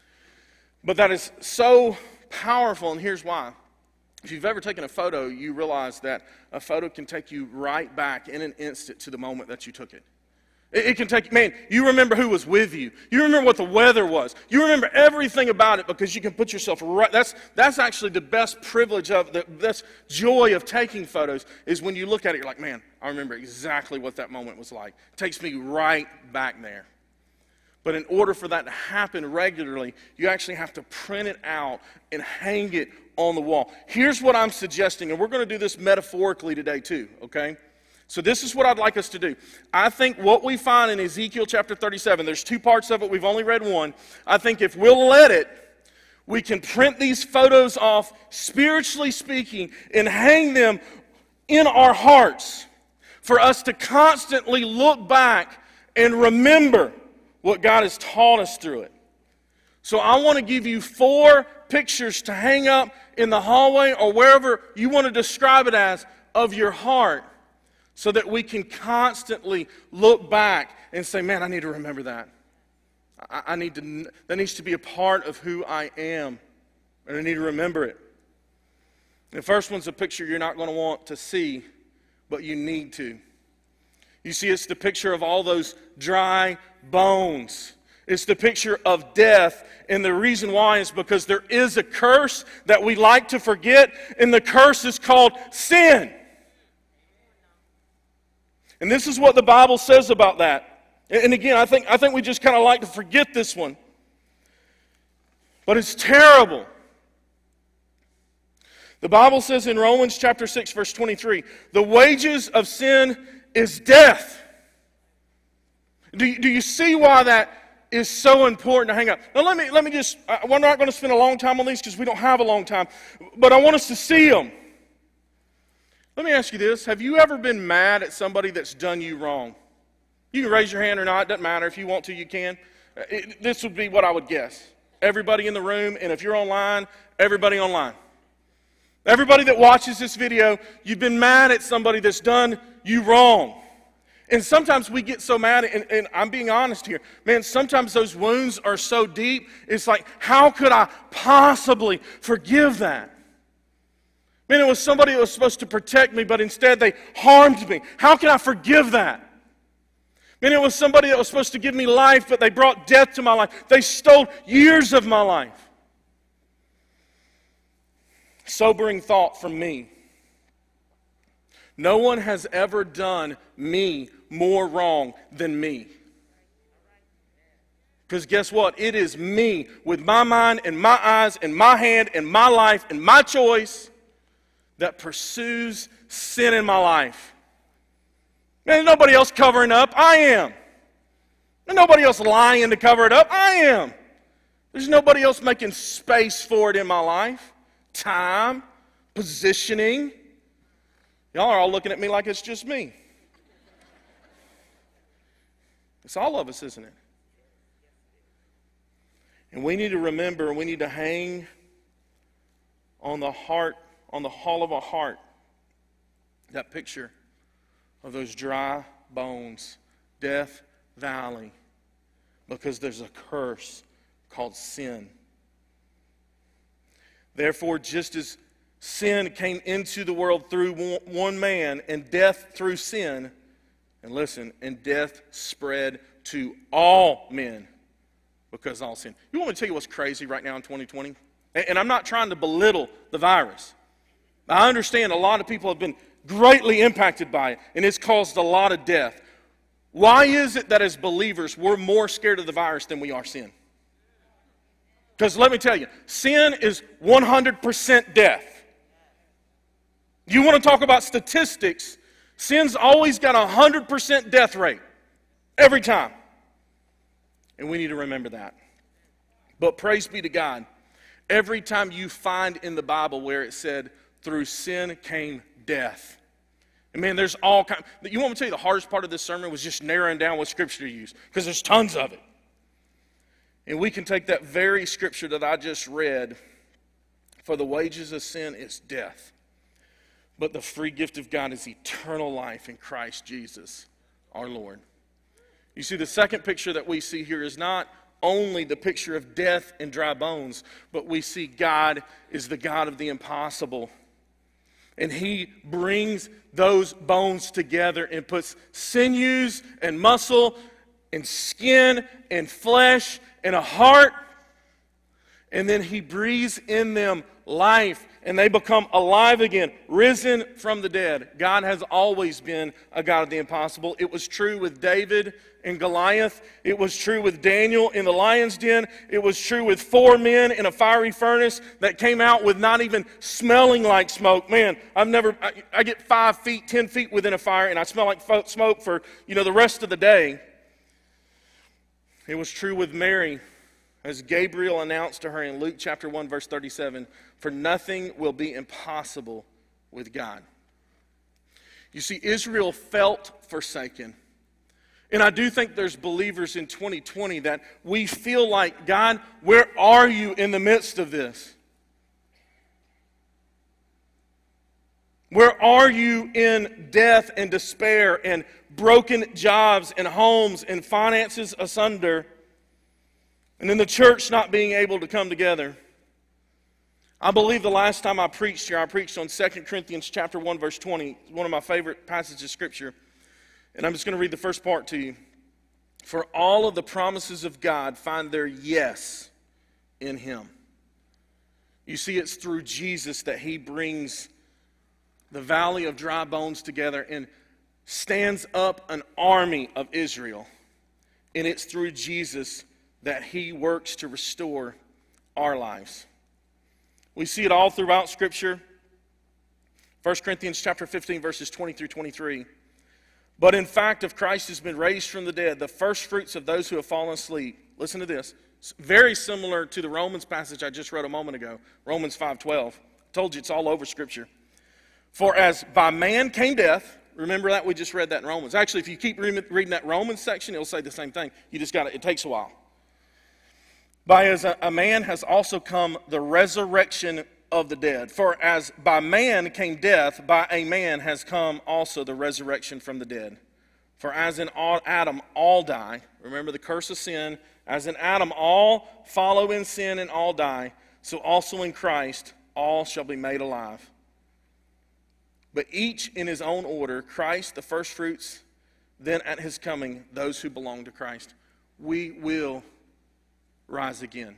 But that is so powerful, and here's why. If you've ever taken a photo, you realize that a photo can take you right back in an instant to the moment that you took it. It can take, man, you remember who was with you. You remember what the weather was. You remember everything about it because you can put yourself right. That's actually the best privilege of, the best joy of taking photos is when you look at it, you're like, man, I remember exactly what that moment was like. It takes me right back there. But in order for that to happen regularly, you actually have to print it out and hang it on the wall. Here's what I'm suggesting, and we're going to do this metaphorically today too, okay? So this is what I'd like us to do. I think what we find in Ezekiel chapter 37, there's two parts of it, we've only read one. I think if we'll let it, we can print these photos off, spiritually speaking, and hang them in our hearts for us to constantly look back and remember what God has taught us through it. So I want to give you 4 pictures to hang up in the hallway or wherever you want to describe it as of your heart, so that we can constantly look back and say, man, I need to remember that. That needs to be a part of who I am, and I need to remember it. The first one's a picture you're not going to want to see, but you need to. You see, it's the picture of all those dry bones. It's the picture of death, and the reason why is because there is a curse that we like to forget, and the curse is called sin. And this is what the Bible says about that. And again, I think we just kind of like to forget this one. But it's terrible. The Bible says in Romans chapter 6, verse 23, the wages of sin is death. Do you see why that is so important to hang up? Now let me just, we're not going to spend a long time on these because we don't have a long time, but I want us to see them. Let me ask you this. Have you ever been mad at somebody that's done you wrong? You can raise your hand or not. It doesn't matter. If you want to, you can. This would be what I would guess. Everybody in the room, and if you're online, everybody online. Everybody that watches this video, you've been mad at somebody that's done you wrong. And sometimes we get so mad, and I'm being honest here. Man, sometimes those wounds are so deep, it's like, how could I possibly forgive that? Man, it was somebody that was supposed to protect me, but instead they harmed me. How can I forgive that? Man, it was somebody that was supposed to give me life, but they brought death to my life. They stole years of my life. Sobering thought from me. No one has ever done me more wrong than me. Because guess what? It is me with my mind and my eyes and my hand and my life and my choice that pursues sin in my life. There's nobody else covering up. I am. There's nobody else lying to cover it up. I am. There's nobody else making space for it in my life. Time, positioning. Y'all are all looking at me like it's just me. It's all of us, isn't it? And we need to remember, we need to hang on the heart, on the hall of our heart, that picture of those dry bones, Death Valley, because there's a curse called sin. Therefore, just as sin came into the world through one man, and death through sin, and listen, and death spread to all men because all sin. You want me to tell you what's crazy right now in 2020? And I'm not trying to belittle the virus. I understand a lot of people have been greatly impacted by it, and it's caused a lot of death. Why is it that as believers we're more scared of the virus than we are sin? Because let me tell you, sin is 100% death. You want to talk about statistics, sin's always got a 100% death rate. Every time. And we need to remember that. But praise be to God, every time you find in the Bible where it said, through sin came death. And man, there's all kinds. You want me to tell you the hardest part of this sermon was just narrowing down what scripture to use, because there's tons of it. And we can take that very scripture that I just read, for the wages of sin is death, but the free gift of God is eternal life in Christ Jesus, our Lord. You see, the second picture that we see here is not only the picture of death and dry bones, but we see God is the God of the impossible. And he brings those bones together and puts sinews and muscle and skin and flesh and a heart. And then he breathes in them life, and they become alive again, risen from the dead. God has always been a God of the impossible. It was true with David and Goliath. It was true with Daniel in the lion's den. It was true with 4 men in a fiery furnace that came out with not even smelling like smoke. Man, I get 5 feet, 10 feet within a fire, and I smell like smoke for, the rest of the day. It was true with Mary, as Gabriel announced to her in Luke chapter 1, verse 37, for nothing will be impossible with God. You see, Israel felt forsaken. And I do think there's believers in 2020 that we feel like, God, where are you in the midst of this? Where are you in death and despair and broken jobs and homes and finances asunder? And in the church not being able to come together. I believe the last time I preached here, I preached on 2 Corinthians chapter 1, verse 20, one of my favorite passages of Scripture. And I'm just going to read the first part to you. For all of the promises of God find their yes in Him. You see, it's through Jesus that He brings the valley of dry bones together and stands up an army of Israel. And it's through Jesus that He works to restore our lives. We see it all throughout Scripture. 1 Corinthians chapter 15, verses 20 through 23. But in fact, if Christ has been raised from the dead, the first fruits of those who have fallen asleep. Listen to this. It's very similar to the Romans passage I just read a moment ago. Romans 5:12. I told you it's all over Scripture. For as by man came death. Remember that? We just read that in Romans. Actually, if you keep reading that Romans section, it'll say the same thing. It takes a while. By as a man has also come the resurrection of the dead. For as by man came death, by a man has come also the resurrection from the dead. For as in Adam all die, remember the curse of sin, as in Adam all follow in sin and all die, so also in Christ all shall be made alive. But each in his own order, Christ the firstfruits, then at his coming, those who belong to Christ. We will rise again.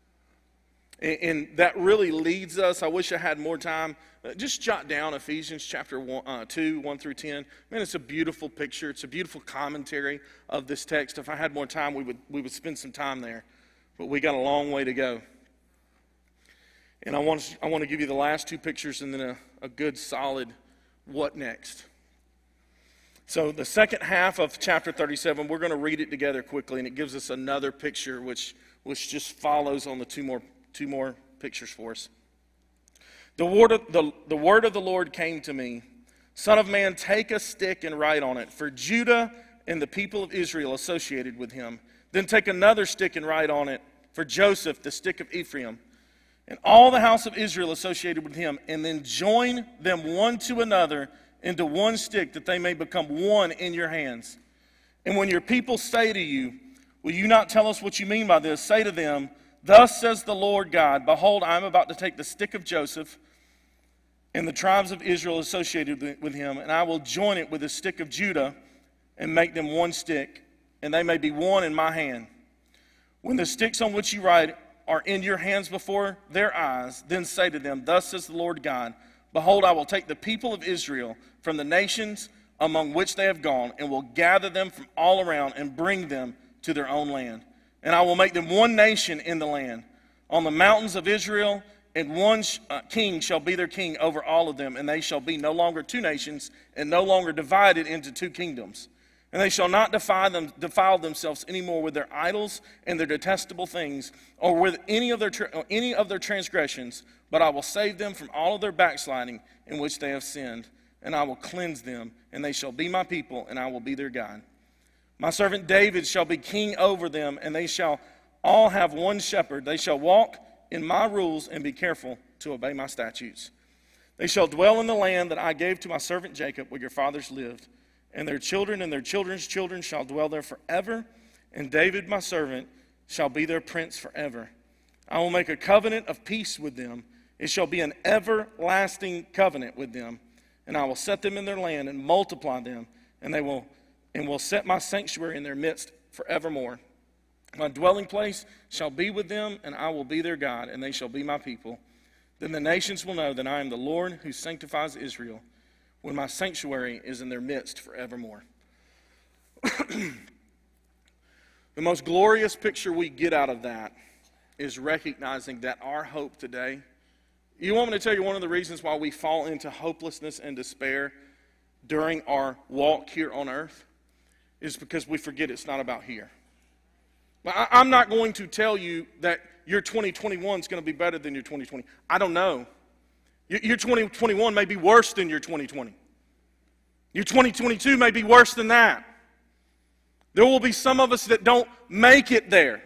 And that really leads us, I wish I had more time, just jot down Ephesians chapter 2, 1 through 10. Man, it's a beautiful picture. It's a beautiful commentary of this text. If I had more time, we would spend some time there. But we got a long way to go. And I want to give you the last 2 pictures and then a good solid what next. So the second half of chapter 37, we're going to read it together quickly, and it gives us another picture which just follows on the two more pictures for us. The word of the Lord came to me, Son of man, take a stick and write on it, for Judah and the people of Israel associated with him. Then take another stick and write on it, for Joseph, the stick of Ephraim, and all the house of Israel associated with him, and then join them one to another into one stick, that they may become one in your hands. And when your people say to you, will you not tell us what you mean by this? Say to them, thus says the Lord God, behold, I am about to take the stick of Joseph and the tribes of Israel associated with him, and I will join it with the stick of Judah and make them one stick, and they may be one in my hand. When the sticks on which you write are in your hands before their eyes, then say to them, thus says the Lord God, behold, I will take the people of Israel from the nations among which they have gone, and will gather them from all around and bring them to their own land. And I will make them one nation in the land, on the mountains of Israel, and one king shall be their king over all of them, and they shall be no longer 2 nations, and no longer divided into 2 kingdoms. And they shall not defile themselves anymore with their idols and their detestable things, or with any of their transgressions, but I will save them from all of their backsliding in which they have sinned, and I will cleanse them, and they shall be my people, and I will be their God. My servant David shall be king over them, and they shall all have one shepherd. They shall walk in my rules and be careful to obey my statutes. They shall dwell in the land that I gave to my servant Jacob, where your fathers lived, and their children and their children's children shall dwell there forever, and David my servant shall be their prince forever. I will make a covenant of peace with them, It shall be an everlasting covenant with them, and I will set them in their land and multiply them, and will set my sanctuary in their midst forevermore. My dwelling place shall be with them, and I will be their God, and they shall be my people. Then the nations will know that I am the Lord who sanctifies Israel, when my sanctuary is in their midst forevermore. The most glorious picture we get out of that is recognizing that our hope today, you want me to tell you one of the reasons why we fall into hopelessness and despair during our walk here on earth is because we forget it's not about here. I'm not going to tell you that your 2021 is going to be better than your 2020. I don't know. Your 2021 may be worse than your 2020. Your 2022 may be worse than that. There will be some of us that don't make it there.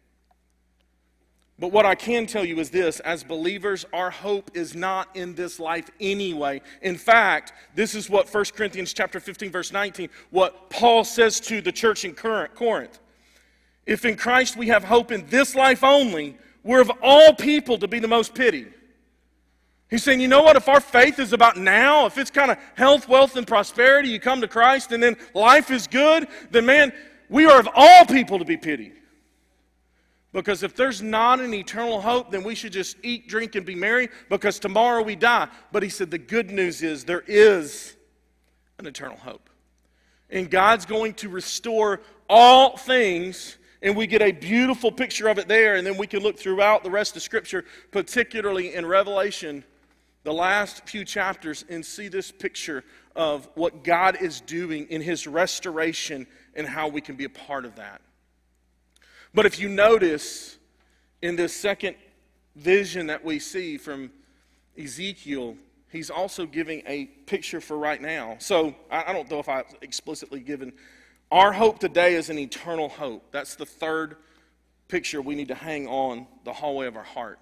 But what I can tell you is this: as believers, our hope is not in this life anyway. In fact, this is what 1 Corinthians chapter 15, verse 19, what Paul says to the church in Corinth. If in Christ we have hope in this life only, we're of all people to be the most pitied. He's saying, you know what, if our faith is about now, if it's kind of health, wealth, and prosperity, you come to Christ and then life is good, then man, we are of all people to be pitied. Because if there's not an eternal hope, then we should just eat, drink, and be merry, because tomorrow we die. But he said the good news is there is an eternal hope. And God's going to restore all things, and we get a beautiful picture of it there, and then we can look throughout the rest of Scripture, particularly in Revelation, the last few chapters, and see this picture of what God is doing in His restoration and how we can be a part of that. But if you notice in this second vision that we see from Ezekiel, he's also giving a picture for right now. So I don't know if I've explicitly given. Our hope today is an eternal hope. That's the third picture we need to hang on the hallway of our heart.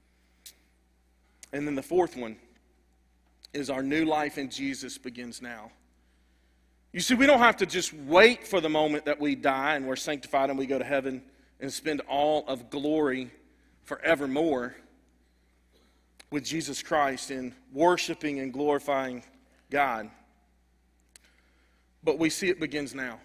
And then the fourth one is our new life in Jesus begins now. You see, we don't have to just wait for the moment that we die and we're sanctified and we go to heaven and spend all of glory forevermore with Jesus Christ in worshiping and glorifying God. But we see it begins now.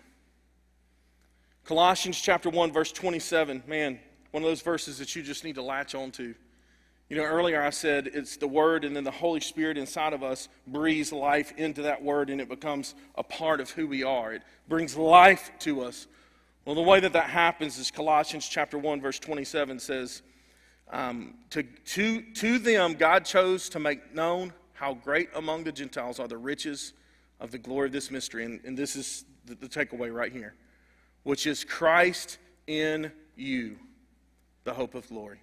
Colossians chapter 1, verse 27, man, one of those verses that you just need to latch on to. You know, earlier I said it's the Word, and then the Holy Spirit inside of us breathes life into that Word, and it becomes a part of who we are. It brings life to us. Well, the way that happens is Colossians chapter 1, verse 27 says, to them God chose to make known how great among the Gentiles are the riches of the glory of this mystery. And this is the takeaway right here, which is Christ in you, the hope of glory.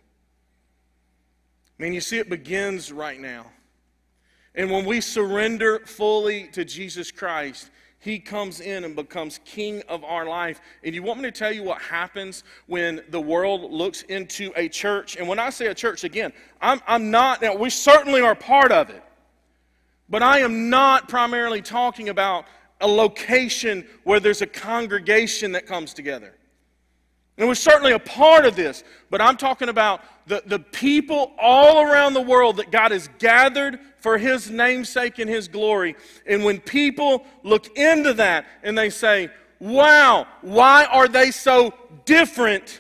I mean, you see, it begins right now. And when we surrender fully to Jesus Christ, He comes in and becomes king of our life. And you want me to tell you what happens when the world looks into a church? And when I say a church, again, I'm not, now we certainly are part of it. But I am not primarily talking about a location where there's a congregation that comes together. And we're certainly a part of this, but I'm talking about the people all around the world that God has gathered for His namesake and His glory. And when people look into that and they say, wow, why are they so different?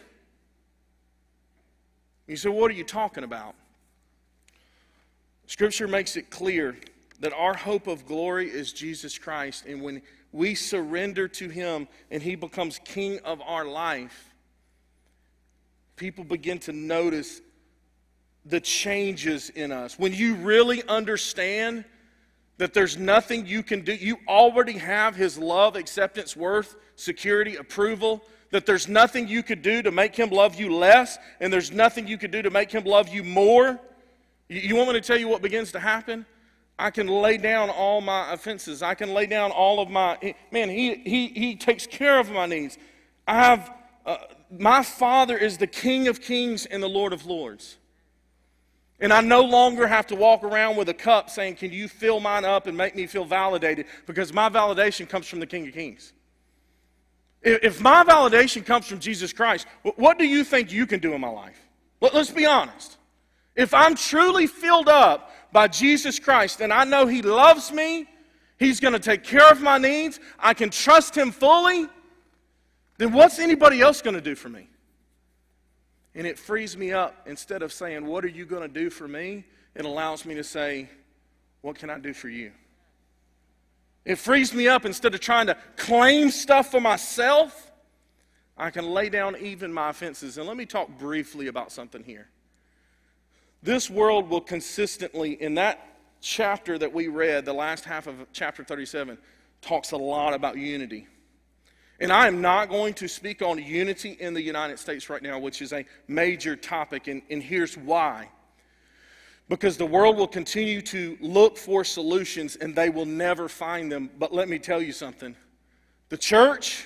You say, what are you talking about? Scripture makes it clear that our hope of glory is Jesus Christ. And when we surrender to Him and He becomes king of our life, people begin to notice the changes in us. When you really understand that there's nothing you can do, you already have His love, acceptance, worth, security, approval, that there's nothing you could do to make Him love you less, and there's nothing you could do to make Him love you more. You want me to tell you what begins to happen? I can lay down all my offenses. I can lay down all of my, man, He takes care of my needs. I have, my Father is the King of kings and the Lord of lords. And I no longer have to walk around with a cup saying, can you fill mine up and make me feel validated? Because my validation comes from the King of Kings. If my validation comes from Jesus Christ, what do you think you can do in my life? Let's be honest. If I'm truly filled up by Jesus Christ and I know He loves me, He's going to take care of my needs, I can trust Him fully, then what's anybody else going to do for me? And it frees me up. Instead of saying, what are you going to do for me? It allows me to say, what can I do for you? It frees me up. Instead of trying to claim stuff for myself, I can lay down even my offenses. And let me talk briefly about something here. This world will consistently, in that chapter that we read, the last half of chapter 37, talks a lot about unity. And I am not going to speak on unity in the United States right now, which is a major topic, and here's why. Because the world will continue to look for solutions, and they will never find them. But let me tell you something. The church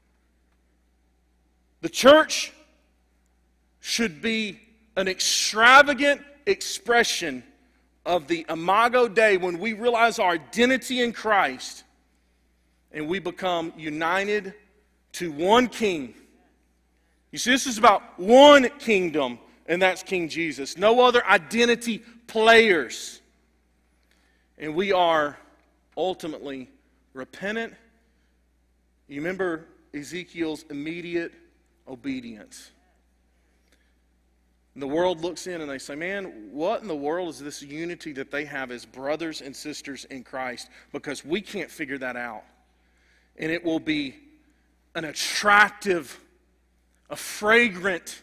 should be an extravagant expression of the Imago Dei when we realize our identity in Christ and we become united to one King. You see, this is about one kingdom, and that's King Jesus. No other identity players. And we are ultimately repentant. You remember Ezekiel's immediate obedience. And the world looks in and they say, man, what in the world is this unity that they have as brothers and sisters in Christ? Because we can't figure that out. And it will be an attractive, a fragrant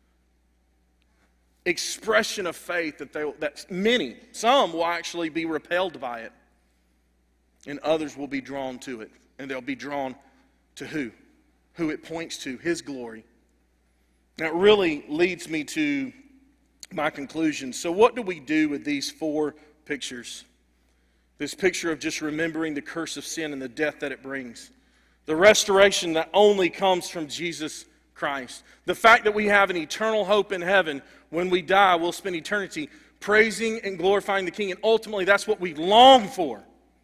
expression of faith that many, some will actually be repelled by it. And others will be drawn to it. And they'll be drawn to who? Who it points to, His glory. That really leads me to my conclusion. So what do we do with these four pictures? This picture of just remembering the curse of sin and the death that it brings. The restoration that only comes from Jesus Christ. The fact that we have an eternal hope in heaven. When we die, we'll spend eternity praising and glorifying the King. And ultimately, that's what we long for.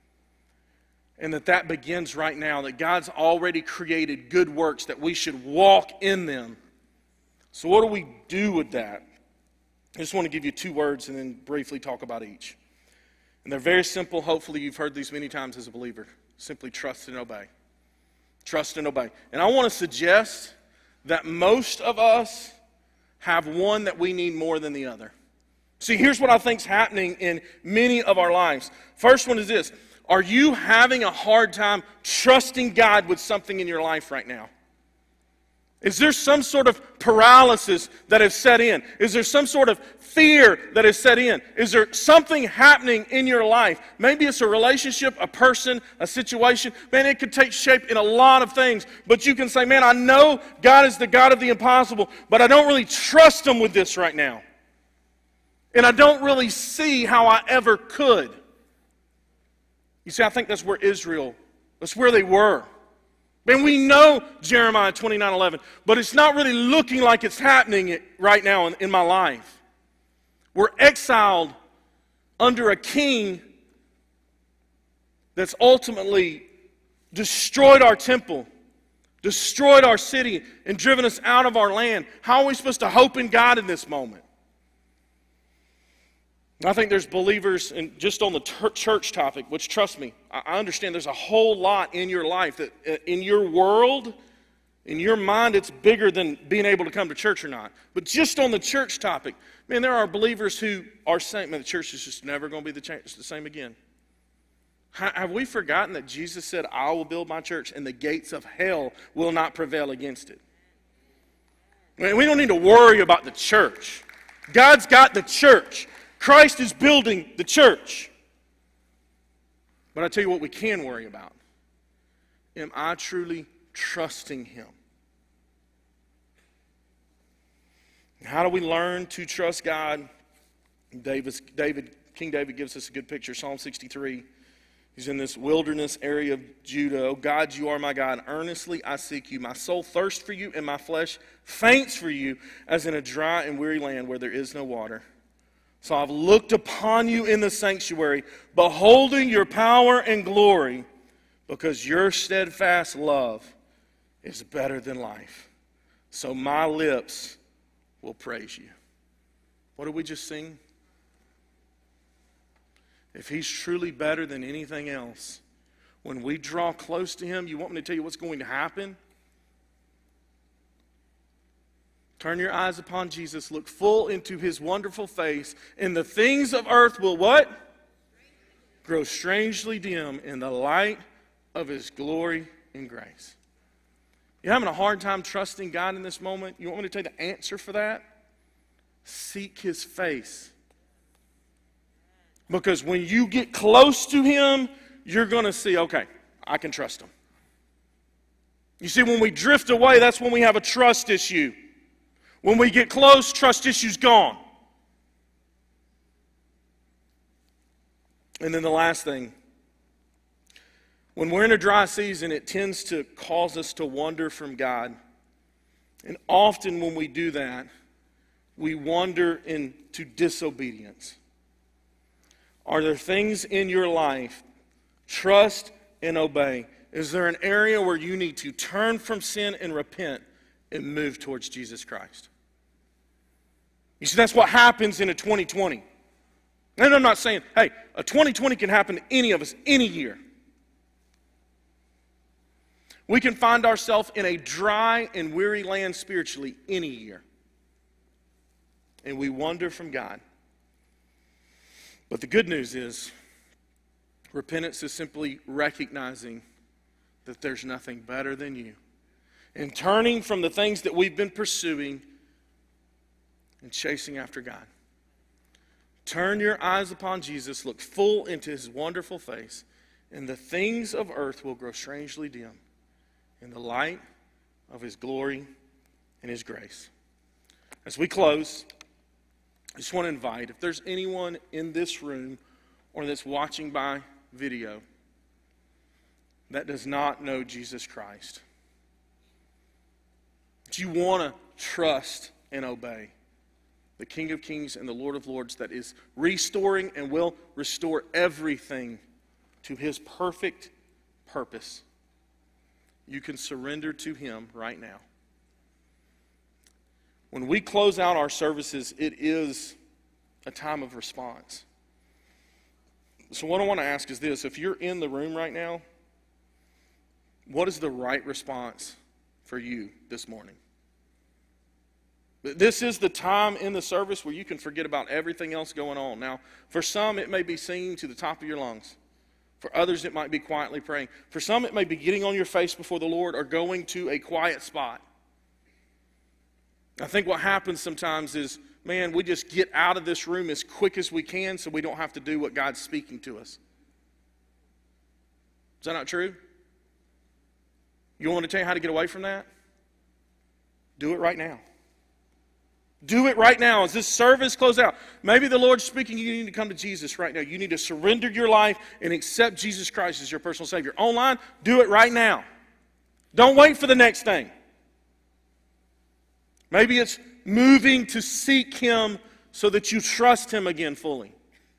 And that begins right now. That God's already created good works, that we should walk in them. So what do we do with that? I just want to give you two words and then briefly talk about each. And they're very simple. Hopefully you've heard these many times as a believer. Simply trust and obey. Trust and obey. And I want to suggest that most of us have one that we need more than the other. See, here's what I think is happening in many of our lives. First one is this. Are you having a hard time trusting God with something in your life right now? Is there some sort of paralysis that has set in? Is there some sort of fear that has set in? Is there something happening in your life? Maybe it's a relationship, a person, a situation. Man, it could take shape in a lot of things. But you can say, man, I know God is the God of the impossible, but I don't really trust Him with this right now. And I don't really see how I ever could. You see, I think that's where that's where they were. And we know Jeremiah 29:11, but it's not really looking like it's happening right now in my life. We're exiled under a king that's ultimately destroyed our temple, destroyed our city, and driven us out of our land. How are we supposed to hope in God in this moment? I think there's believers, and just on the church topic, which trust me, I understand there's a whole lot in your life that in your world, in your mind, it's bigger than being able to come to church or not. But just on the church topic, man, there are believers who are saying, man, the church is just never going to be the same again. Have we forgotten that Jesus said, I will build my church and the gates of hell will not prevail against it? Man, we don't need to worry about the church. God's got the church. Christ is building the church. But I tell you what we can worry about. Am I truly trusting Him? How do we learn to trust God? King David gives us a good picture. Psalm 63. He's in this wilderness area of Judah. Oh God, you are my God. Earnestly I seek you. My soul thirsts for you, and my flesh faints for you, as in a dry and weary land where there is no water. So I've looked upon you in the sanctuary, beholding your power and glory, because your steadfast love is better than life. So my lips will praise you. What did we just sing? If he's truly better than anything else, when we draw close to him, you want me to tell you what's going to happen? Turn your eyes upon Jesus, look full into his wonderful face, and the things of earth will what? Grow strangely dim in the light of his glory and grace. You're having a hard time trusting God in this moment? You want me to tell you the answer for that? Seek his face. Because when you get close to him, you're going to see, okay, I can trust him. You see, when we drift away, that's when we have a trust issue. When we get close, trust issue's gone. And then the last thing, when we're in a dry season, it tends to cause us to wander from God. And often when we do that, we wander into disobedience. Are there things in your life, trust and obey? Is there an area where you need to turn from sin and repent and move towards Jesus Christ? You see, that's what happens in a 2020. And I'm not saying, hey, a 2020 can happen to any of us any year. We can find ourselves in a dry and weary land spiritually any year. And we wander from God. But the good news is, repentance is simply recognizing that there's nothing better than you. And turning from the things that we've been pursuing and chasing after God. Turn your eyes upon Jesus, look full into his wonderful face, and the things of earth will grow strangely dim in the light of his glory and his grace. As we close, I just want to invite, if there's anyone in this room or that's watching by video that does not know Jesus Christ, that you want to trust and obey the King of Kings and the Lord of Lords that is restoring and will restore everything to his perfect purpose, you can surrender to him right now. When we close out our services, it is a time of response. So what I want to ask is this: if you're in the room right now, what is the right response for you this morning? This is the time in the service where you can forget about everything else going on. Now, for some, it may be singing to the top of your lungs. For others, it might be quietly praying. For some, it may be getting on your face before the Lord or going to a quiet spot. I think what happens sometimes is, man, we just get out of this room as quick as we can so we don't have to do what God's speaking to us. Is that not true? You want me to tell you how to get away from that? Do it right now. Do it right now. As this service closes out, maybe the Lord's speaking, you need to come to Jesus right now. You need to surrender your life and accept Jesus Christ as your personal Savior. Online, do it right now. Don't wait for the next thing. Maybe it's moving to seek him so that you trust him again fully.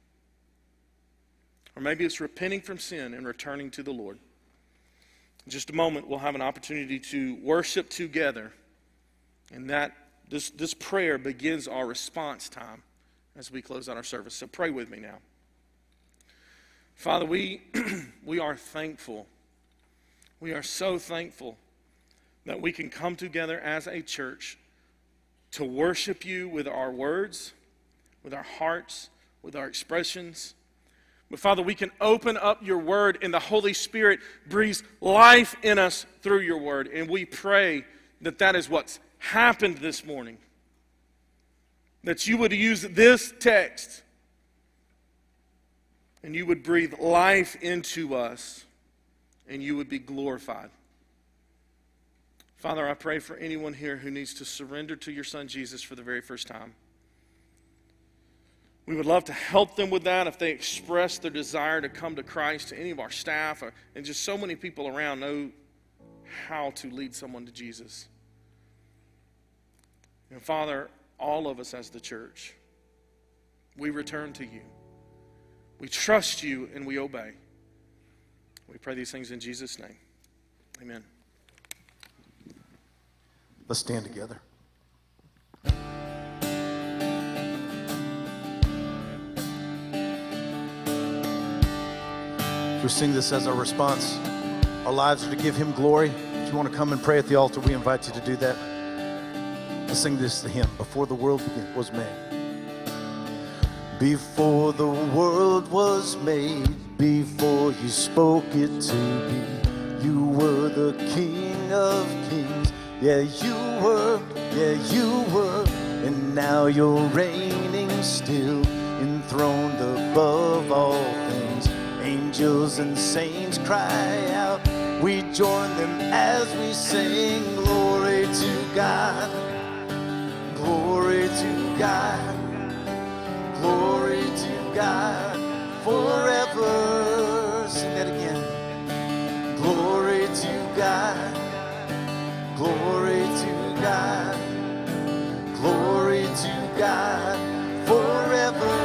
Or maybe it's repenting from sin and returning to the Lord. In just a moment, we'll have an opportunity to worship together. And this prayer begins our response time as we close out our service. So pray with me now. Father, we are thankful. We are so thankful that we can come together as a church to worship you with our words, with our hearts, with our expressions. But Father, we can open up your word and the Holy Spirit breathes life in us through your word. And we pray that that is what's happened this morning. That you would use this text and you would breathe life into us and you would be glorified. Father, I pray for anyone here who needs to surrender to your Son Jesus for the very first time. We would love to help them with that if they express their desire to come to Christ. Any of our staff and just so many people around know how to lead someone to Jesus. And Father, all of us as the church, we return to you. We trust you and we obey. We pray these things in Jesus' name. Amen. Let's stand together. We sing this as our response. Our lives are to give him glory. If you want to come and pray at the altar, we invite you to do that. Let's sing this to him. Before the world was made. Before the world was made, before you spoke it to be, you were the King of Kings. Yeah, you were, and now you're reigning still, enthroned above all things. Angels and saints cry out, we join them as we sing, glory to God, glory to God, glory to God, forever. Sing that again. Glory to God, glory to God, glory to God, forever.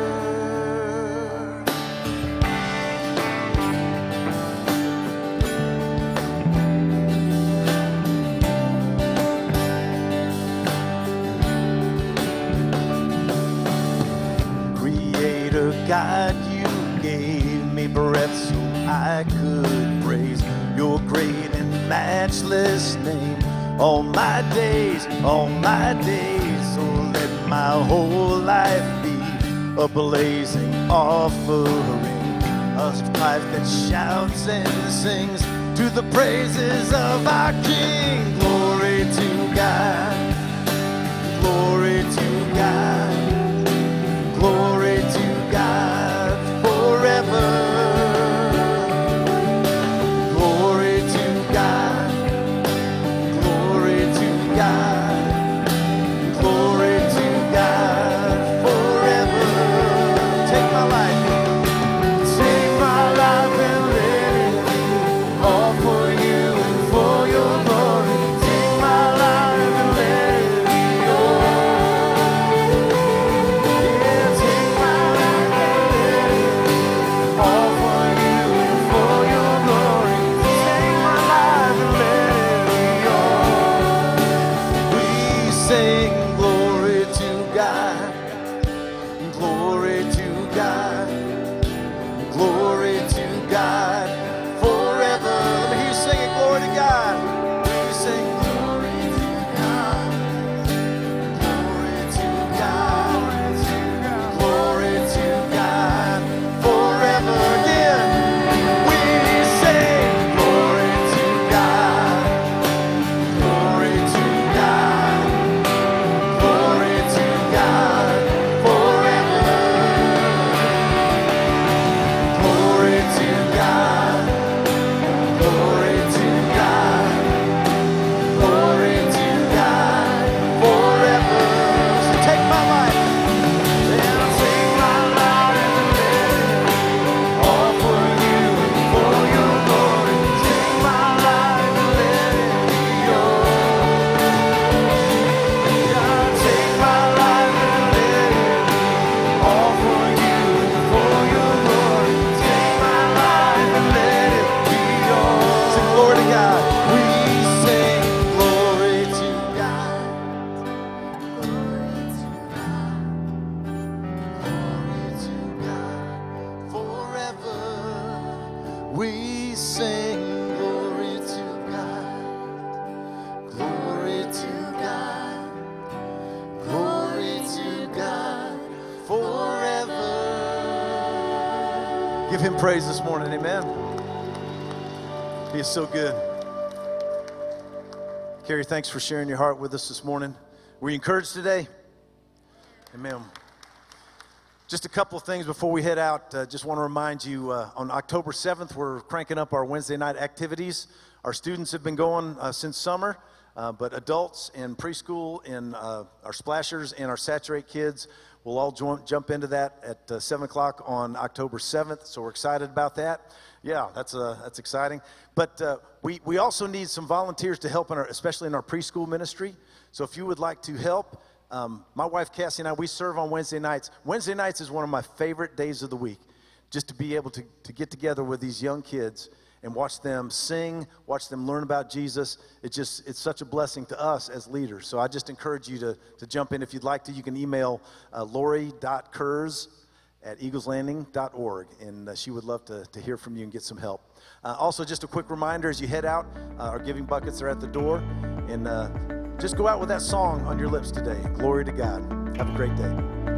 God, you gave me breath so I could praise your great and matchless name. All my days, so let my whole life be a blazing offering, a life that shouts and sings to the praises of our King. Glory to God, glory to God, glory to God forever. Glory to God, glory to God, glory to God forever. Take my life and let it be all for you and for your glory. Take my life and let it be yours. Yeah, take my life and let it be all for you and for your glory. Take my life and let it be yours. We sing glory to God, glory to God, glory to God forever. Let me hear you sing it, glory to God. We sing glory to God, glory to God, glory to God forever. Again, we sing glory to God, glory to God, glory to God forever. Glory to God, glory to God, glory to God forever. So take my life, and I'll take my life and let it be all for you and for your glory. Take my life and let it be yours. God, take my life and let it be all for you and for your glory. Take my life and let it be yours. Sing glory to God. We sing glory to God. Glory to God. Glory to God forever. We sing glory to God. Glory to God. Glory to God forever. Give him praise this morning, amen. He is so good. Carrie, thanks for sharing your heart with us this morning. Were you encouraged today? Amen. Just a couple of things before we head out. Just want to remind you, on October 7th, we're cranking up our Wednesday night activities. Our students have been going since summer, but adults and preschool and our splashers and our Saturate kids will all jump into that at 7 o'clock on October 7th, so we're excited about that. Yeah, that's exciting. But we also need some volunteers to help, especially in our preschool ministry. So if you would like to help, my wife Cassie and I, we serve on Wednesday nights. Wednesday nights is one of my favorite days of the week, just to be able to get together with these young kids and watch them sing, watch them learn about Jesus. It's such a blessing to us as leaders. So I just encourage you to jump in. If you'd like to, you can email Lori.Kurz at eagleslanding.org, and she would love to hear from you and get some help. Also, just a quick reminder as you head out, our giving buckets are at the door, and just go out with that song on your lips today. Glory to God. Have a great day.